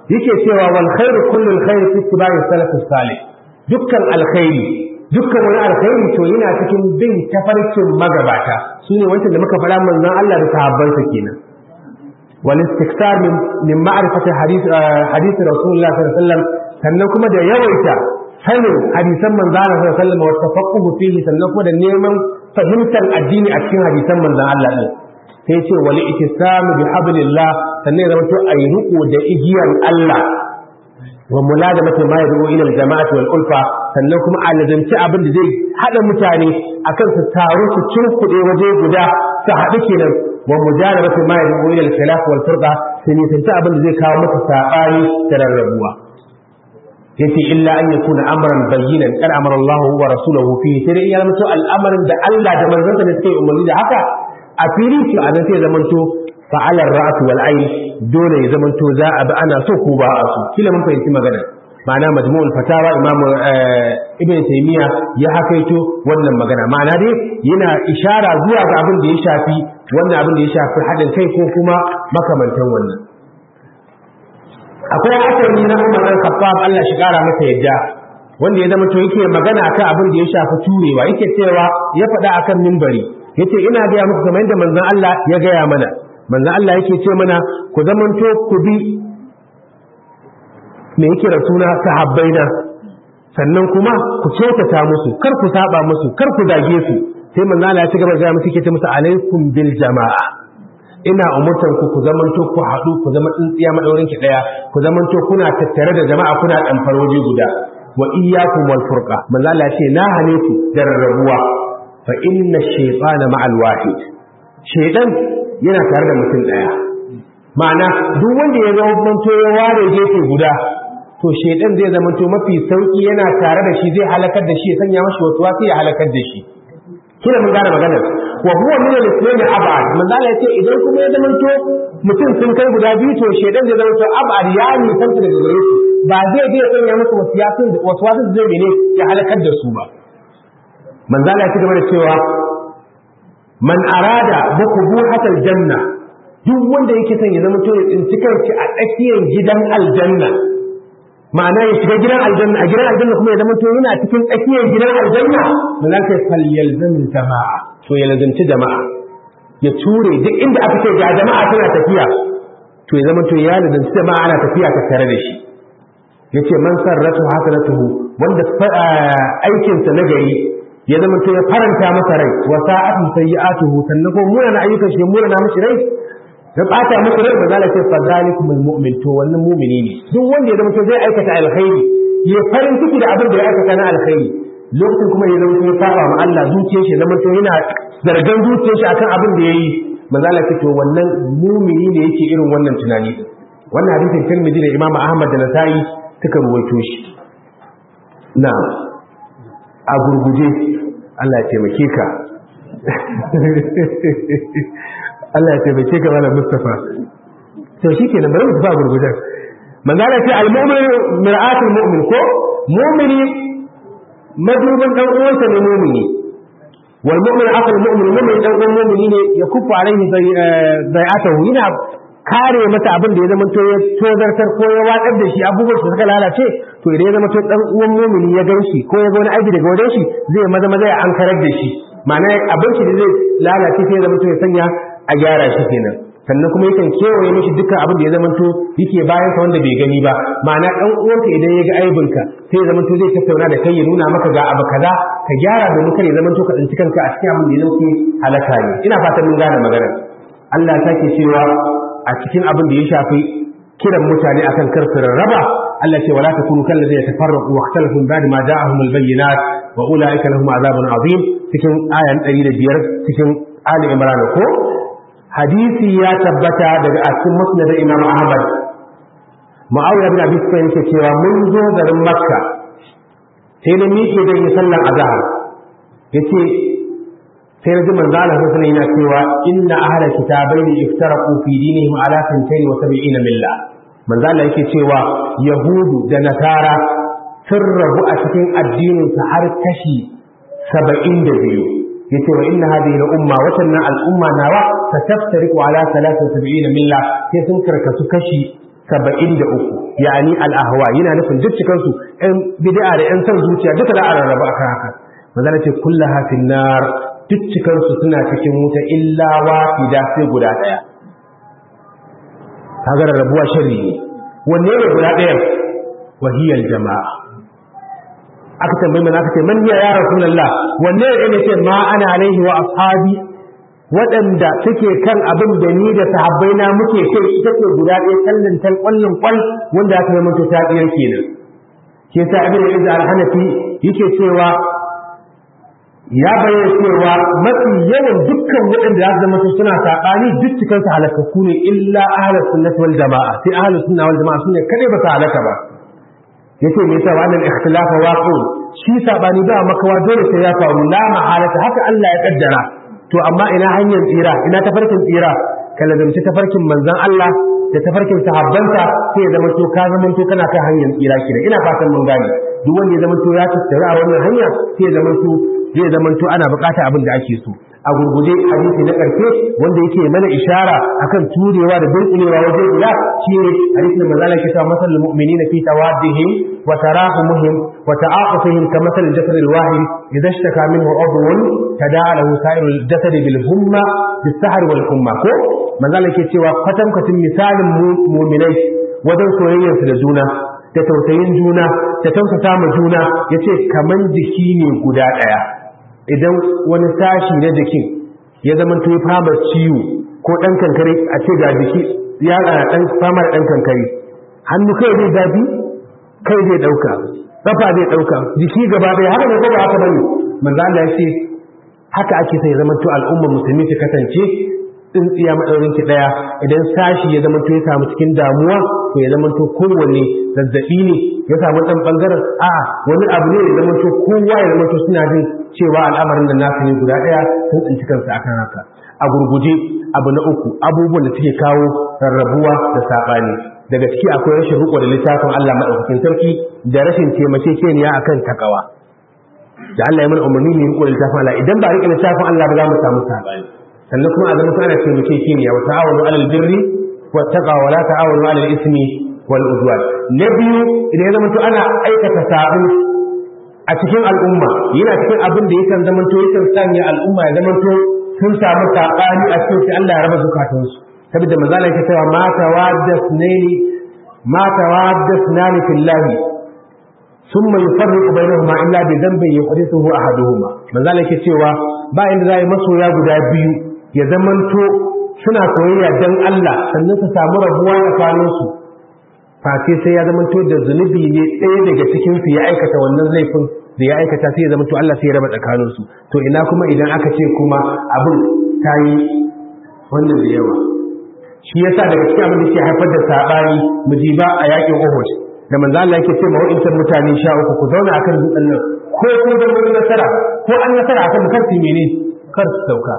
yake cewa wal khairu kullu al khair fi ittiba'i salaf salih, dukkan alkhairi dukkan wani alkhairi to yana cikin bin tafarkin magabata, sune wancan da muka faɗa manzon Allah da sahabbansa kenan. wal istikthar min ma'rifati hadith rasulullah sallallahu alaihi wasallam, sannan kuma da yawaita sanin hadisan manzon Allah sallallahu alaihi wasallam wa tafaqquhu fihi, sannan kuma da neman fahimtar addini a cikin hadisan manzon Allah din. sai ce wal ittisamu bi hablillah, sannan ya zama to ayi riko da igiyar Allah, wa muladamati ma yadu ila al jama'ati wal ulfa, sannan kuma a lazanci abin da zai hada mutane akan su taru su cirkude waje guda su haɗu kenan, wa mujarabati ma yadu ila al khilaf wal furqa, sai ne tanta abin da zai kawo maka sabani da rarrabuwa. yace illa an yakuna amran bayyinan kar amara Allah wa rasuluhu fihi, sai dai ya zama to al'amarin da Allah da manzon sa suke umarni da haka a fili su a nan sai zamanto fa'alar ra'atu wal ayn, dole ya zamanto za a bi ana so ko ba a so. kila mun fahimci magana. ma'ana majmu'ul fatawa imam ibn taymiya ya hakaito wannan magana, ma'ana dai yana ishara zuwa ga abin da ya shafi wannan abin da ya shafi hadin kai ko kuma makamantan wannan. akwai asali na Umar bin Khattab Allah shi kara masa yadda, wanda ya zamanto yake magana akan abin da ya shafi turewa, yake cewa ya faɗa akan minbari, yace ina gaya muku kamar yadda manzon Allah ya gaya mana. manzon Allah yake ce mana ku zamanto ku bi me yake da suna sahabbaina, sannan kuma ku kyautata musu, kar ku saba musu, kar ku dage su. sai manzon Allah ya ci gaba da musu, yake ce musu alaikum bil jama'a, ina umurtan ku zamanto ku haɗu, ku zama tsintsiya madaurin ki daya, ku zamanto kuna tattare da jama'a, kuna ɗamfar waje guda. wa iyyakum wal furqa, manzon Allah ya ce na hane ku da rarrabuwa, fa inna shaytana ma'al wahid, shaytan yana tare da mutum daya. ma'ana duk wanda ya zama manto ya ware gefe guda, to shaytan zai zama to mafi sauki yana tare da shi, zai halakar da shi, ya sanya mashi wasu sai ya halakar da shi. kina mun gane maganar. wa huwa min al-ithnayn ab'ad, manzo Allah yace idan kuma ya zama to mutum sun kai guda biyu, to shaytan zai zama to ab'ad, ya ni kanta daga gare su, ba zai je ya sanya musu wasu zai bene ya halakar da su ba. manzo Allah ya ci gaba da cewa man arada bukubuhatal janna, duk wanda yake son ya zama to ya tsinci kanki a tsakiyar gidan aljanna, ma'ana ya shiga gidan aljanna, a gidan aljanna kuma ya zama to yana cikin tsakiyar gidan aljanna, malaka falyalzamil jama'a, to ya lazanci jama'a, ya ture duk inda aka ce ga jama'a tana tafiya, to ya zama to ya lazanci jama'a ana tafiya ta tare da shi. yace man sarratu hasanatuhu, wanda aikinsa na gari ya zama to ya faranta masa rai, wa sa'atu sayyi'atuhu, sannan ko muna ayyukan shi muna na mishi rai, ya bata masa rai, ba za la ce fa zalikumul mu'min, to wannan mu'mini ne. duk wanda ya zama to zai aikata alkhairi, ya farin ciki da abin da ya aikata na alkhairi, lokacin kuma ya zama to ya saba ma Allah, zuciyar shi zama to yana zargan zuciyar shi akan abin da yayi, ba za la ce to wannan mu'mini ne yake irin wannan tunani. wannan hadisin Tirmidhi da Imam Ahmad da Nasa'i suka ruwaito shi. na'am, a gurguje Allah ya taimake ka Allah ya taimake ka malam Mustafa. to shikenan bari mu ba gurgujen. manzo Allah ce al-mu'min mir'atul mu'min, ko mu'mini madubin dan uwansa ne mu'mini, wal mu'min aqul mu'min, mu'min dan uwan mu'mini ne, ya kufa alaihi zai'atahu, yana kare mata abin da ya zama to ya tozartar ko ya watsar da shi, abubuwan su suka lalace, to idan ya zama to dan uwan mu'mini ya ganshi ko ya ga wani aiki daga wajen shi, zai maza ya ankarar da shi, ma'ana abin shi da zai lalace sai ya zama to ya sanya a gyara shi kenan. sannan kuma yakan kewaye mishi dukkan abin da ya zama to yake bayan ka wanda bai gani ba, ma'ana dan uwanka idan ya ga aibinka sai ya zama to zai tattauna da kai, ya nuna maka ga abu kaza ka gyara domin kar ya zama to ka tsinci kanka a cikin abin da ya zama halaka ne. ina fatan mun gane magana. Allah ya sake cewa a cikin abin da ya shafi kiran mutane akan karsu rarraba, Allah ce wala takunu kal ladina tafarraqu wa ikhtalafu min ba'di ma ja'ahum al-bayyinat wa ulaika lahum adhabun azim, cikin ayan 105 cikin Ali Imran. ko hadisi ya tabbata daga cikin musnad Imam Ahmad, Muawiya bin Abi Sufyan yake cewa mun zo garin Makka, sai na miƙe da yi sallan azhar, yace sai na ji manzo Allah sallallahu alaihi wasallam yana cewa inna ahlal kitabaini iftaraqu fi dinihim ala 72 milla. manzo Allah yake cewa yahudu da nasara sun rabu a cikin addinin su har kashi 72. yace wa inna hadhihi al-umma wa tanna al-umma nawa tataftariqu ala 73 milla, sai sun karkasu kashi 73 yani al-ahwa yana nufin duk cikin su ɗan bid'a da ɗan san zuciya duka za a rarraba akan haka manzo Allah ce kullaha fin nar duk cikin su suna cikin wuta illa wahida sai guda daya kaga rarrabuwa sharri ne wanne ne guda daya wahiyal jama'a aka tambayi mana aka ce man hiya ya rasulullah wanne ne ce ma ana alaihi wa ashabi waɗanda suke kan abin da ni da sahabbai na muke kai ita ce guda ɗaya kallon kwallon kwal wanda aka yi mutu ta tsayar kenan ke sa abin da izza al-hanafi yake cewa ya bayyana cewa mafi yawan dukkan waɗanda ya zama su suna saɓani duk cikin su halakakku ne illa ahlus sunnati wal jama'a sai ahlus sunna wal jama'a sune kadai ba su halaka ba yace me yasa wannan ikhtilafa waqi shi saɓani ba makawa dole sai ya faru la mahalata haka Allah ya kaddara to amma ina hanyar tsira ina tafarkin tsira ka lazumci tafarkin manzon Allah da tafarkin sahabbansa sai ya zama to ka zama to kana kan hanyar tsira kira ina fatan mun gane duk wanda ya zama to ya tattara a wannan hanya sai ya zama to zai zama to ana bukata abin da ake so a gurguje hadisi na karshe wanda yake mana ishara akan turewa da dunkulewa waje guda shine hadisin manzo Allah ke cewa masalul mu'minina fi tawaddihim wa tarahumihim wa ta'aqufihim kamathal jasad al-wahid idha ishtaka minhu udwun tada'a lahu sa'irul jasad bil humma bis sahr wal humma ko manzo Allah ke cewa kwatankwacin misalin mu'minai wajen soyayyarsu da juna da tausayin juna da tausasa ma juna yace kaman jiki ne guda daya idan wani sashi na jikin ya zama to ya fama ciwo ko dan kankare a ce ga jiki ya ga dan fama da dan kankare hannu kai zai zafi kai zai dauka kafa zai dauka jiki gaba daya haka ne ko ba haka bane manzo Allah ya ce haka ake sai zama to al'umma musulmi ta kasance tsintsiya madaurin ki daya idan sashi ya zama to ya samu cikin damuwa to ya zama to kowanne zazzabi ne ya samu dan bangaren wani abu ne ya zama to kowa ya zama to suna jin cewa al'amarin da nasu ne guda daya sun tsinci kansu akan haka a gurguje abu na uku abubuwan da suke kawo rarrabuwa da sabani daga ciki akwai rashin riko da littafin Allah madaukakin sarki da rashin taimakekeniya akan takawa da Allah ya mana umarni ne riko da littafin Allah idan ba rike littafin Allah ba za mu samu sabani sannan kuma a zama ana taimakekeniya wa ta'awunu 'alal birri wat taqwa wa la ta'awunu 'alal ismi wal udwan na biyu idan ya zama to ana aikata sabu a cikin al'umma yana cikin abin da yakan zama to yakan sanya al'umma ya zama to sun samu sabani a cikin sai Allah ya raba zukatansu saboda manzo Allah yake cewa ma tawaddasnani fillahi thumma yufarriqu bainahuma illa bi dhanbin yuhdithuhu ahaduhuma manzo Allah yake cewa ba inda zai masoya guda biyu ya zamanto suna soyayya dan Allah sannan su samu rabuwa tsakaninsu face sai ya zamanto da zunubi ne ɗaya daga cikin su ya aikata wannan laifin da ya aikata sai ya zamanto Allah sai ya raba tsakaninsu to ina kuma idan aka ce kuma abin tayi wannan da yawa shi yasa daga cikin abin da ke haifar da sabani mujiba a yakin Uhud da manzo Allah yake ce ma wa'incan mutane 13 ku zauna akan dutsen nan ko kun ga mun nasara ko an nasara akan karfi mene kar su sauka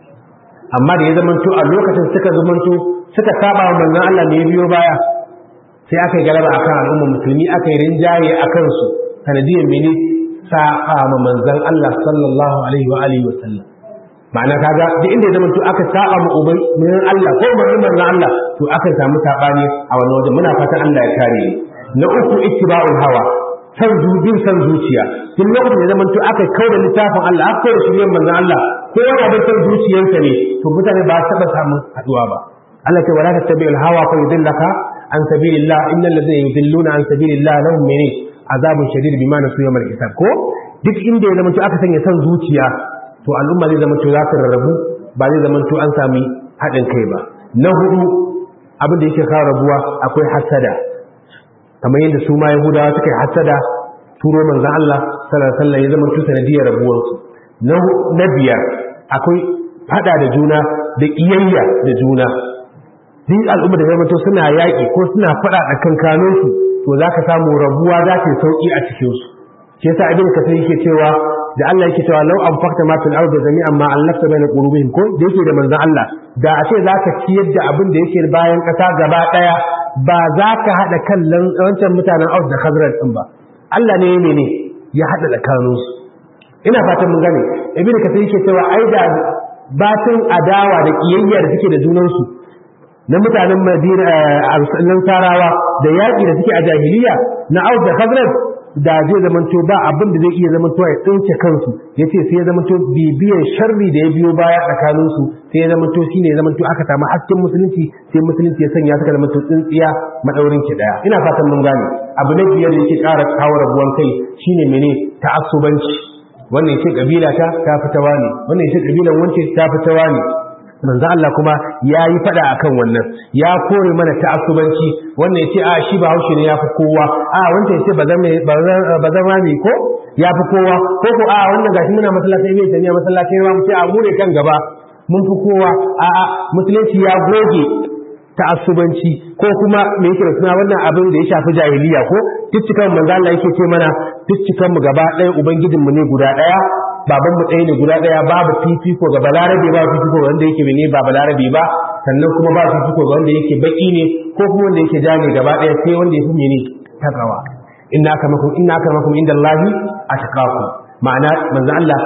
amma da ya zamanto a lokacin suka saba wa manzon Allah ne biyo baya sai aka yi galaba akan al'umma musulmi aka yi rinjaye akan su sanadiyar mene saba ma manzon Allah sallallahu alaihi wa alihi wa sallam ma'ana kaga duk inda ya zamanto aka saba ma ubannin Allah ko manzon Allah to aka samu sabani a wannan wajen muna fatan Allah ya kare na uku ittiba'ul hawa san zuciya tun lokacin da zaman to aka kauda littafin Allah aka kauda shiryen manzon Allah ko wani abin san zuciyarsa ne to mutane ba su taba samun haduwa ba Allah ce wala tattabi'ul hawa fa yudillaka an sabilillah innal ladhina yudilluna an sabilillah lahum min azabun shadid bima nasu yawmal hisab ko duk inda ya zaman to aka sanya san zuciya to al'umma zai zaman to za su rarrabu ba zai zaman to an sami haɗin kai ba na hudu abin da yake kawo rabuwa akwai hasada kamar yadda su ma Yahudawa suka yi hasada turo manzon Allah sallallahu alaihi wasallam ya zama tu sanadiyar rabuwarsu na biyar akwai fada da juna da kiyayya da juna duk al'umma da zama to suna yaki ko suna fada da kankanun su to zaka samu rabuwa za ta sauki a cikin su shi yasa ibn kasir yake cewa da Allah yake cewa law anfaqta ma fil ardi jami'an ma allafta baina qulubihim ko da yake da manzon Allah da a ce zaka ciyar da abin da yake bayan kasa gaba daya ba za ka haɗa kan wancan mutanen Aus da Khazraj ɗin ba Allah ne ya haɗa tsakaninsu ina fatan mun gane ibnu kasir yake cewa ai da batun adawa da kiyayya da suke da junansu na mutanen Madina Ansarawa da yaƙi da suke a jahiliya na Aus da Khazraj da zai zamanto ba abin da zai iya zamanto ya tsince kansu yace sai ya zamanto bibiyan sharri da ya biyo baya tsakanin su sai ya zamanto shine ya zamanto aka samu hasken musulunci sai musulunci ya sanya suka zamanto tsintsiya madaurin ki daya ina fatan mun gane abu na biyar da yake ƙara kawo rabuwan kai shine mene ta'assubanci wannan yace kabila ta fitawa ne wannan yace kabilan wance ta fitawa ne manzo Allah kuma yayi fada akan wannan ya kore mana ta'assubanci wannan yace a shi ba haushi ne yafi kowa a wanda yace bazan rami ko yafi kowa ko a wannan gashi muna masallaci ne taniya masallaci ne mu ce a mure kan gaba mun fi kowa a musulunci ya goge ta'assubanci ko kuma me yake da suna wannan abin da ya shafi jahiliya ko dukkan manzo Allah yake ce mana dukkan mu gaba ɗaya ubangijinmu ne guda ɗaya baban mu ɗaya ne guda ɗaya babu fifiko ga balarabe ba fifiko ga wanda yake mene ba balarabe ba sannan kuma ba fifiko ga wanda yake baki ne ko kuma wanda yake ja ne gaba ɗaya sai wanda yake mene takawa inna akamakum indallahi atqakum ma'ana manzo Allah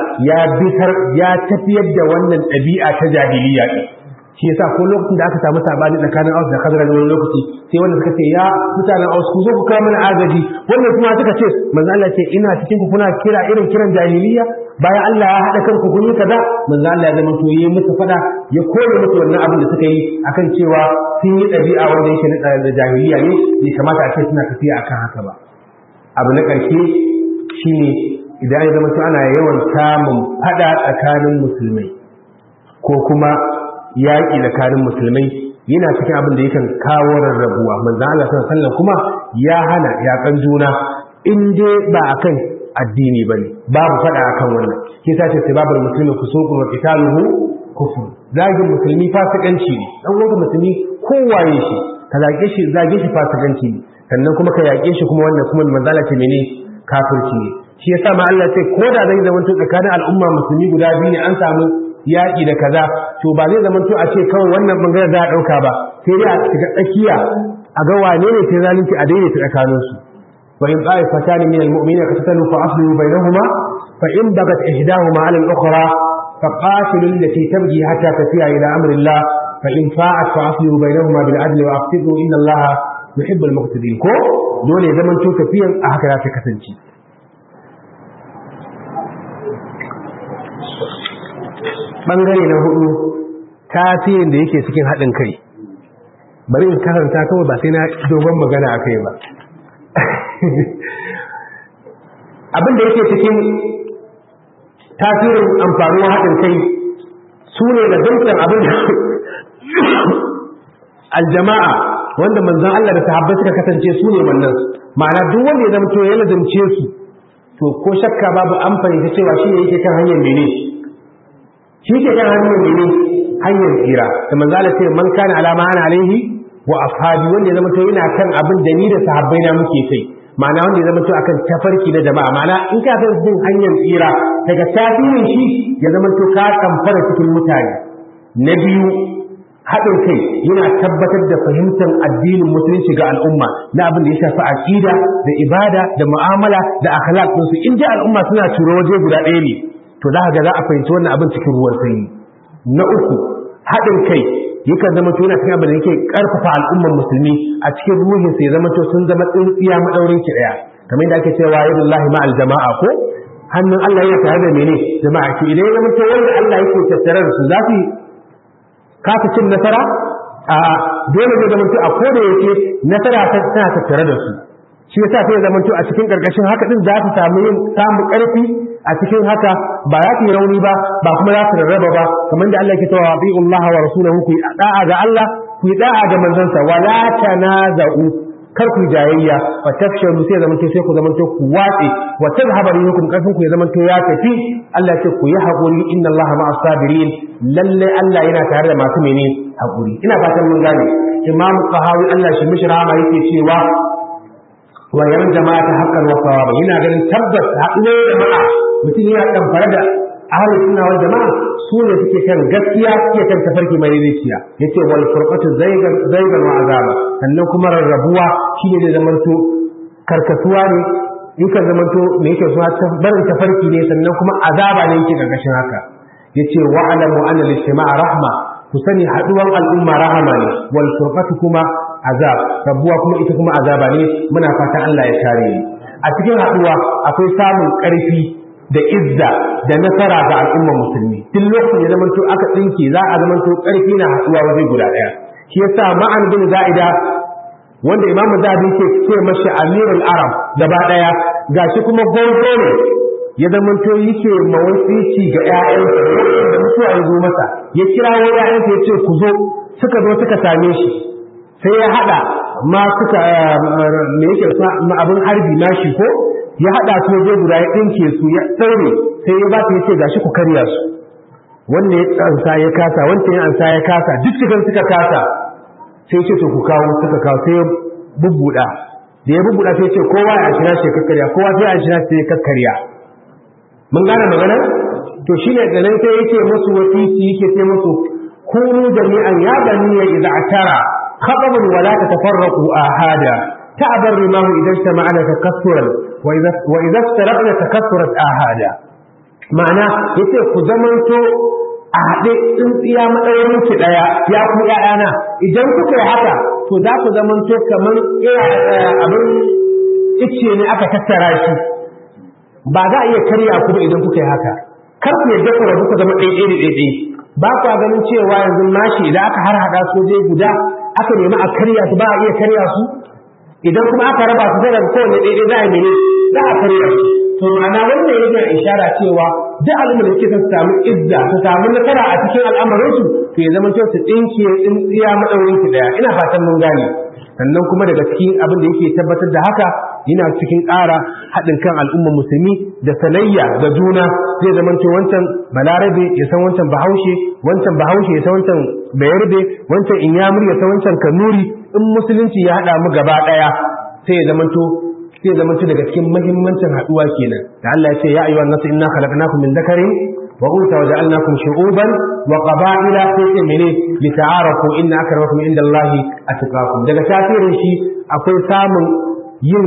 ya tafiyar da wannan ɗabi'a ta jahiliya din shi yasa ko lokacin da aka samu sabani tsakanin Aus da Khazraj wani lokaci sai wanda suka ce ya mutanen Aus ku zo ku kawo mana agaji wannan kuma suka ce manzo Allah ce ina cikin ku kuna kira irin kiran jahiliya bayan Allah ya hada kanku kun yi kaza manzo Allah ya zama to yi musu fada ya kore musu wannan abin da suka yi akan cewa sun yi dabi'a wanda yake na jahiliya ne bai kamata a ce suna tafiya akan haka ba abu na karshe shine idan ya zama to ana yawan samun fada tsakanin musulmai ko kuma yaƙi tsakanin musulmai yana cikin abin da yakan kawo rarrabuwa manzo Allah sallallahu alaihi wasallam kuma ya hana yaƙan juna in dai ba akan addini bane babu fada akan wannan ke sace sababul muslimi kusuqun wa qitaluhu kufr zagin musulmi fasikanci ne dan wanda musulmi kowaye shi ka zage shi fasikanci ne sannan kuma ka yaƙe shi kuma wannan kuma manzo Allah ce mene kafirci ne shi yasa ma Allah ce ko da zai zama tsakanin al'umma musulmi guda biyu ne an samu yaƙi da kaza to ba zai zama to a ce kawai wannan bangaren za a ɗauka ba sai dai a shiga tsakiya a ga wane ne sai zalunci a daidaita tsakaninsu wa in qa'ifatan min al-mu'minina qatatalu fa aslihu bainahuma fa in bagat ihdahuma 'ala al-ukhra fa qatilu allati tabghi hatta tafi'a ila amri Allah fa in fa'at fa aslihu bainahuma bil 'adli wa aqsitu inna Allah yuhibbul muqtadin ko dole zaman to tafiyan a haka za ta kasance bangare na hudu tasirin da yake cikin haɗin kai bari in karanta kawai ba sai na dogon magana a kai ba abin da yake cikin tasirin amfanin haɗin kai su ne da dukkan abin da aljama'a wanda manzon Allah da sahabbai suka kasance su ne wannan ma'ana duk wanda ya zama to ya lazance su to ko shakka babu an fahimta cewa shi ne yake kan hanyar mene shi ke kan hanyar mene hanyar tsira da manzo Allah sai man kana alama ana alaihi wa ashabi wanda ya zama to yana kan abin da ni da sahabbai na muke kai ma'ana wanda ya zama to akan tafarki na jama'a ma'ana in ka san bin hanyar tsira daga tasirin shi ya zama to ka kamfara cikin mutane na biyu haɗin kai yana tabbatar da fahimtar addinin musulunci ga al'umma na abin da ya shafi aqida da ibada da mu'amala da akhlaq su in ji al'umma suna turo waje guda ɗaya ne to za ga za a fahimci wannan abin cikin ruwan sanyi na uku haɗin kai yakan zama to yana cikin abin da yake ƙarfafa al'ummar musulmi a cikin ruhin sai zama to sun zama tsintsiya madaurin ki ɗaya kamar da ake cewa yadullahi ma'al jama'a ko hannun Allah yana tare da mene jama'a ki idan ya zama to wanda Allah yake tattare da su za su kasa cin nasara a dole ne zama to a koda yake nasara tana tattare da su shi yasa sai zama to a cikin karkashin haka din za su samu karfi a cikin haka ba za su yi rauni ba ba kuma za su rarraba ba kamar da Allah yake cewa bi'ullaha wa rasulahu ku yi da'a ga Allah ku yi da'a ga manzansa wala tanaza'u kar ku jayayya wa tafshalu sai zaman to sai ku zaman to ku watsi wa tazhaba rihukum karfin ku ya zaman to ya tafi Allah ce ku yi hakuri inna Allah ma'as sabirin lalle Allah yana tare da masu mene hakuri ina fatan mun gane Imam Qahawi Allah shi mishi rahama yake cewa wa yan jama'a haqqan wa sawaba yana ganin tabbas haɗuwar jama'a mutum yana damfare da ahlus sunna wal jama'a su ne suke kan gaskiya suke kan tafarki mai riciya yace wal furqatu zaygan wa azaba sannan kuma rarrabuwa shine da zamanto karkasuwa ne yake zamanto me yake zuwa barin tafarki ne sannan kuma azaba ne yake gargashin haka yace wa alamu anna al-istima'a rahma ku sani haduwan al'umma rahama ne wal furqatu kuma azab, rabuwa kuma ita kuma azaba ne. Muna fatan Allah ya kare mu. A cikin haduwa akwai samun karfi da izza da nasara ga al'ummar musulmi. Tun lokacin da zamanto aka tsinke za a zamanto karfi na haduwa waje guda daya. Shi yasa Ma'an bin Za'ida wanda Imam Zahabi ke ce mashi Amirul Arab gaba daya, gashi kuma gwarzo ne, ya zamanto yake mawasici ga ƴaƴansa da mutuwa ya zo masa, ya kirawo ƴaƴansa ya ce ku zo, suka zo suka same shi, sai ya hada ma suka me yake abin harbi mashi ko ya hada su waje guda ya dinke su ya daure, sai ya ba ta yace gashi ku karya su. Wanda ya ansa ya kasa, wanda ya ansa ya kasa, duk cikin suka kasa, sai ce to ku kawo, suka kawo, sai ya bubbuda, da ya bubbuda sai ce kowa ya shira shi kakkarya, kowa sai ya shira shi kakkarya. Mun gane magana? To shine da nan sai yake musu wasiki, yake ce musu kunu jami'an ya bani ya idza atara khatabun wala tatafarraqu ahada ta'bar rimahu idan tama'ana takassuran wa idza istaraqna takassurat ahada. Ma'ana yace ku zamanto a haɗe tsintsiya maɗaurin ki ɗaya ya ku ƴaƴana, idan kuka yi haka to za ku zamanto kamar abin ice ne aka tattara shi, ba za a iya karya ku ba idan kuka yi haka. Kar ku yadda ku rabu ku zama ɗaiɗai. Ba ku ganin cewa yanzu mashi idan aka har haɗa su je guda aka nemi a karya su ba a iya karya su, idan kuma aka raba su daga kowane ɗaiɗai za a mene za a karya su. To ma'ana wannan yana ishara cewa duk al'ummar da suke son su samu izza, su samu nasara a cikin al'amarinsu, to ya zama cewa su ɗinke tsintsiya maɗaurin ki ɗaya. Ina fatan mun gane. Sannan kuma daga cikin abin da yake tabbatar da haka yana cikin ƙara haɗin kan al'ummar musulmi da sanayya da juna. Zai zama cewa wancan balarabe ya san wancan bahaushe ya san wancan bayarbe, wancan inyamuri ya san wancan kanuri. In musulunci ya haɗa mu gaba ɗaya sai ya zama daga cikin muhimmancin haduwa kenan. Da Allah ya ce ya ayyuhan nasu inna khalaqnakum min dhakarin wa unsa wa ja'alnakum shu'uban wa qaba'ila sai mene li ta'arafu inna akramakum indallahi atqakum. Daga tasirin shi akwai samun yin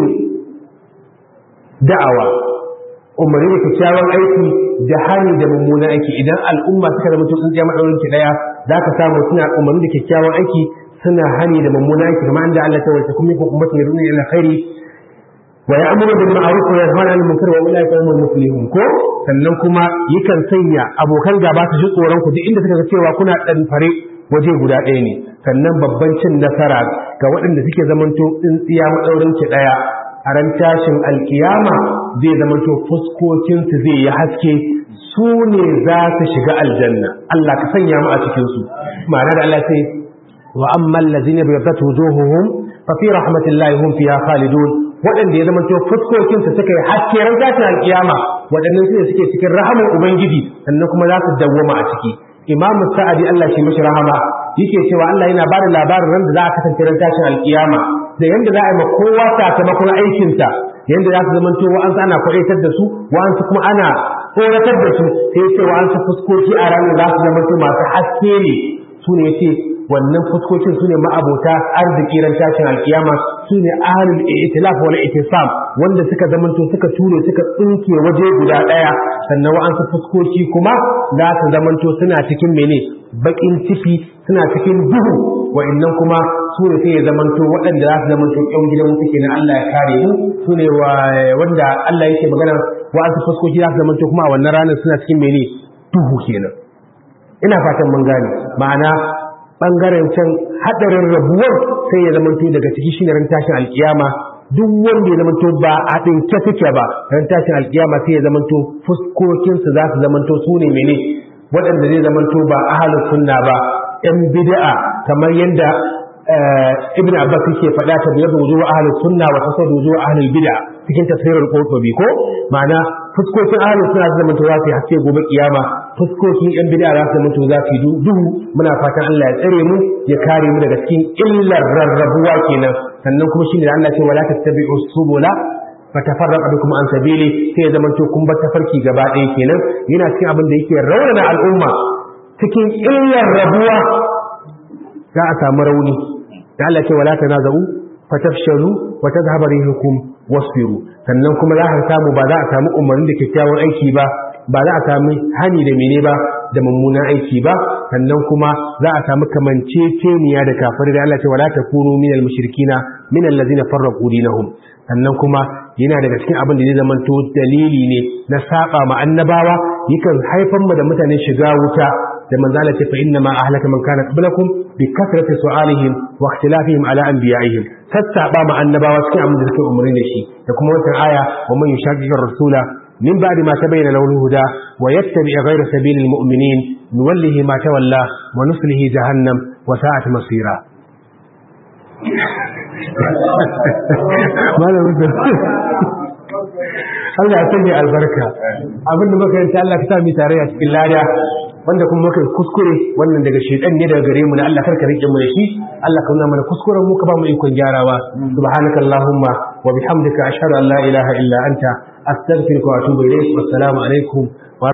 da'awa, umarni da kyakkyawan aiki da hani da mummunan aiki. Idan al'umma suka zama tsintsiya madaurin ki daya, zaka samu suna umarni da kyakkyawan aiki, suna hani da mummunan aiki, kamar inda Allah ta wace kuma ummatun yad'una ila khairi wa ya'muru bil ma'ruf wa yanhauna 'anil munkar wa ulaika humul muflihun. Ko sannan kuma yakan sanya abokan gaba su ji tsoron ku duk inda suka ga cewa kuna dan fare waje guda ɗaya ne. Sannan babban cin nasara ga waɗanda suke zamanto tsintsiya madaurin ki daya, a ran tashin alkiyama zai zamanto fuskokin su zai yi haske, su ne za su shiga aljanna. Allah ka sanya mu a cikin su. Ma'ana da Allah sai wa ammal ladzina biyaddat wujuhuhum fa fi rahmatillahi hum fiha khalidun. Waɗanda ya zama to fuskokinsu suka yi haske ran tashin alkiyama, waɗannan su ne suke cikin rahaman ubangiji, sannan kuma za su dawwama a ciki. Imamu Sa'adi Allah shi mashi rahama yake cewa Allah yana bada labarin ran da za a kasance ran tashin alkiyama, da yanda za a yi ma kowa sakamakon aikinsa, yanda za su zama to wa'ansu ana kwaɗaitar da su, wa'ansu kuma ana tsoratar da su, sai ya ce wa'ansu fuskoki a ranar za su zama to masu haske ne. Su ne ya ce wannan fuskokin su ne ma'abota arziki ran tashin alkiyama, su ne ahlul i'tilaf wal i'tisam, wanda suka zamanto suka ture suka tsinke waje guda daya. Sannan wa'ansu fuskoki kuma za su zamanto suna cikin mene bakin ciki, suna cikin duhu. Wa'annan kuma su ne sai ya zamanto waɗanda za su zamanto ƴan gidan wuta kenan. Allah ya kare mu. Su ne wanda Allah yake magana wa'ansu fuskoki za su zamanto kuma a wannan ranar suna cikin mene duhu kenan. Ina fatan mun gane. Ma'ana ɓangaren can haɗarin rabuwar sai ya zamanto daga ciki shine ran tashin alkiyama. Duk wanda ya zamanto ba a ɗinke take ba ran tashin alkiyama sai ya zamanto fuskokinsu za su zamanto su ne mene waɗanda zai zamanto ba ahlus sunna ba, ƴan bid'a, kamar yadda Ibn Abbas yake faɗa ta biyar da wujuwa ahlus sunna wa tasawwur wujuwa ahlul bid'a cikin tafsirul Qurtubi. Ko ma'ana fuskokin ahlus sunna zai zamanto za su haske gobe kiyama, fuskokin yan bid'a za su zamanto za su duhu. Muna fatan Allah ya tsare mu ya kare mu daga cikin illar rarrabuwa kenan. Sannan kuma shine da Allah ce wala tattabi'u subula fatafarraqa bikum an sabili, sai ya zamanto kun bar tafarki gaba ɗaya kenan. Yana cikin abin da yake raunana al'umma, cikin illar rabuwa za a samu rauni. Da Allah ce wala tanaza'u fatafshalu wa tadhhabu rihukum wasbiru. Sannan kuma za a samu ba za a samu umarni da kyakkyawan aiki ba, ba za a sami hani da mene ba da mummunan aiki ba, sannan kuma za a samu kamanceceniya da kafirai da Allah ce wala takunu minal mushrikina minal ladzina farraqu dinahum. Sannan kuma yana daga cikin abin da zai zamanto dalili ne na saba ma annabawa, yakan haifar mu da mutane shiga wuta da manzala ce fa inna ma ahlaka man kana qablakum bi kasrati su'alihim wa ikhtilafihim ala anbiya'ihim. Sassaba ma annabawa cikin abin da suke umarni da shi, da kuma wannan aya wa man yushaqiqi rasula min ba'di ma tabayyana lahu al-huda wa yattabi' ghayra sabilil mu'minin nuwallihi ma tawalla wa nuslihi jahannam wa sa'at masira. Allah ya sanya albarka abinda muka yanta Allah ka sa mu tare a cikin lada, wanda kuma muka kuskure wannan daga shedan ne daga gare mu ne, Allah karka rike mu da shi, Allah ka nuna mana kuskuren mu ka ba mu ikon gyarawa. Subhanakallahumma wa bihamdika ashhadu an la ilaha illa anta astaghfiruka wa atubu ilayk. Wassalamu alaikum.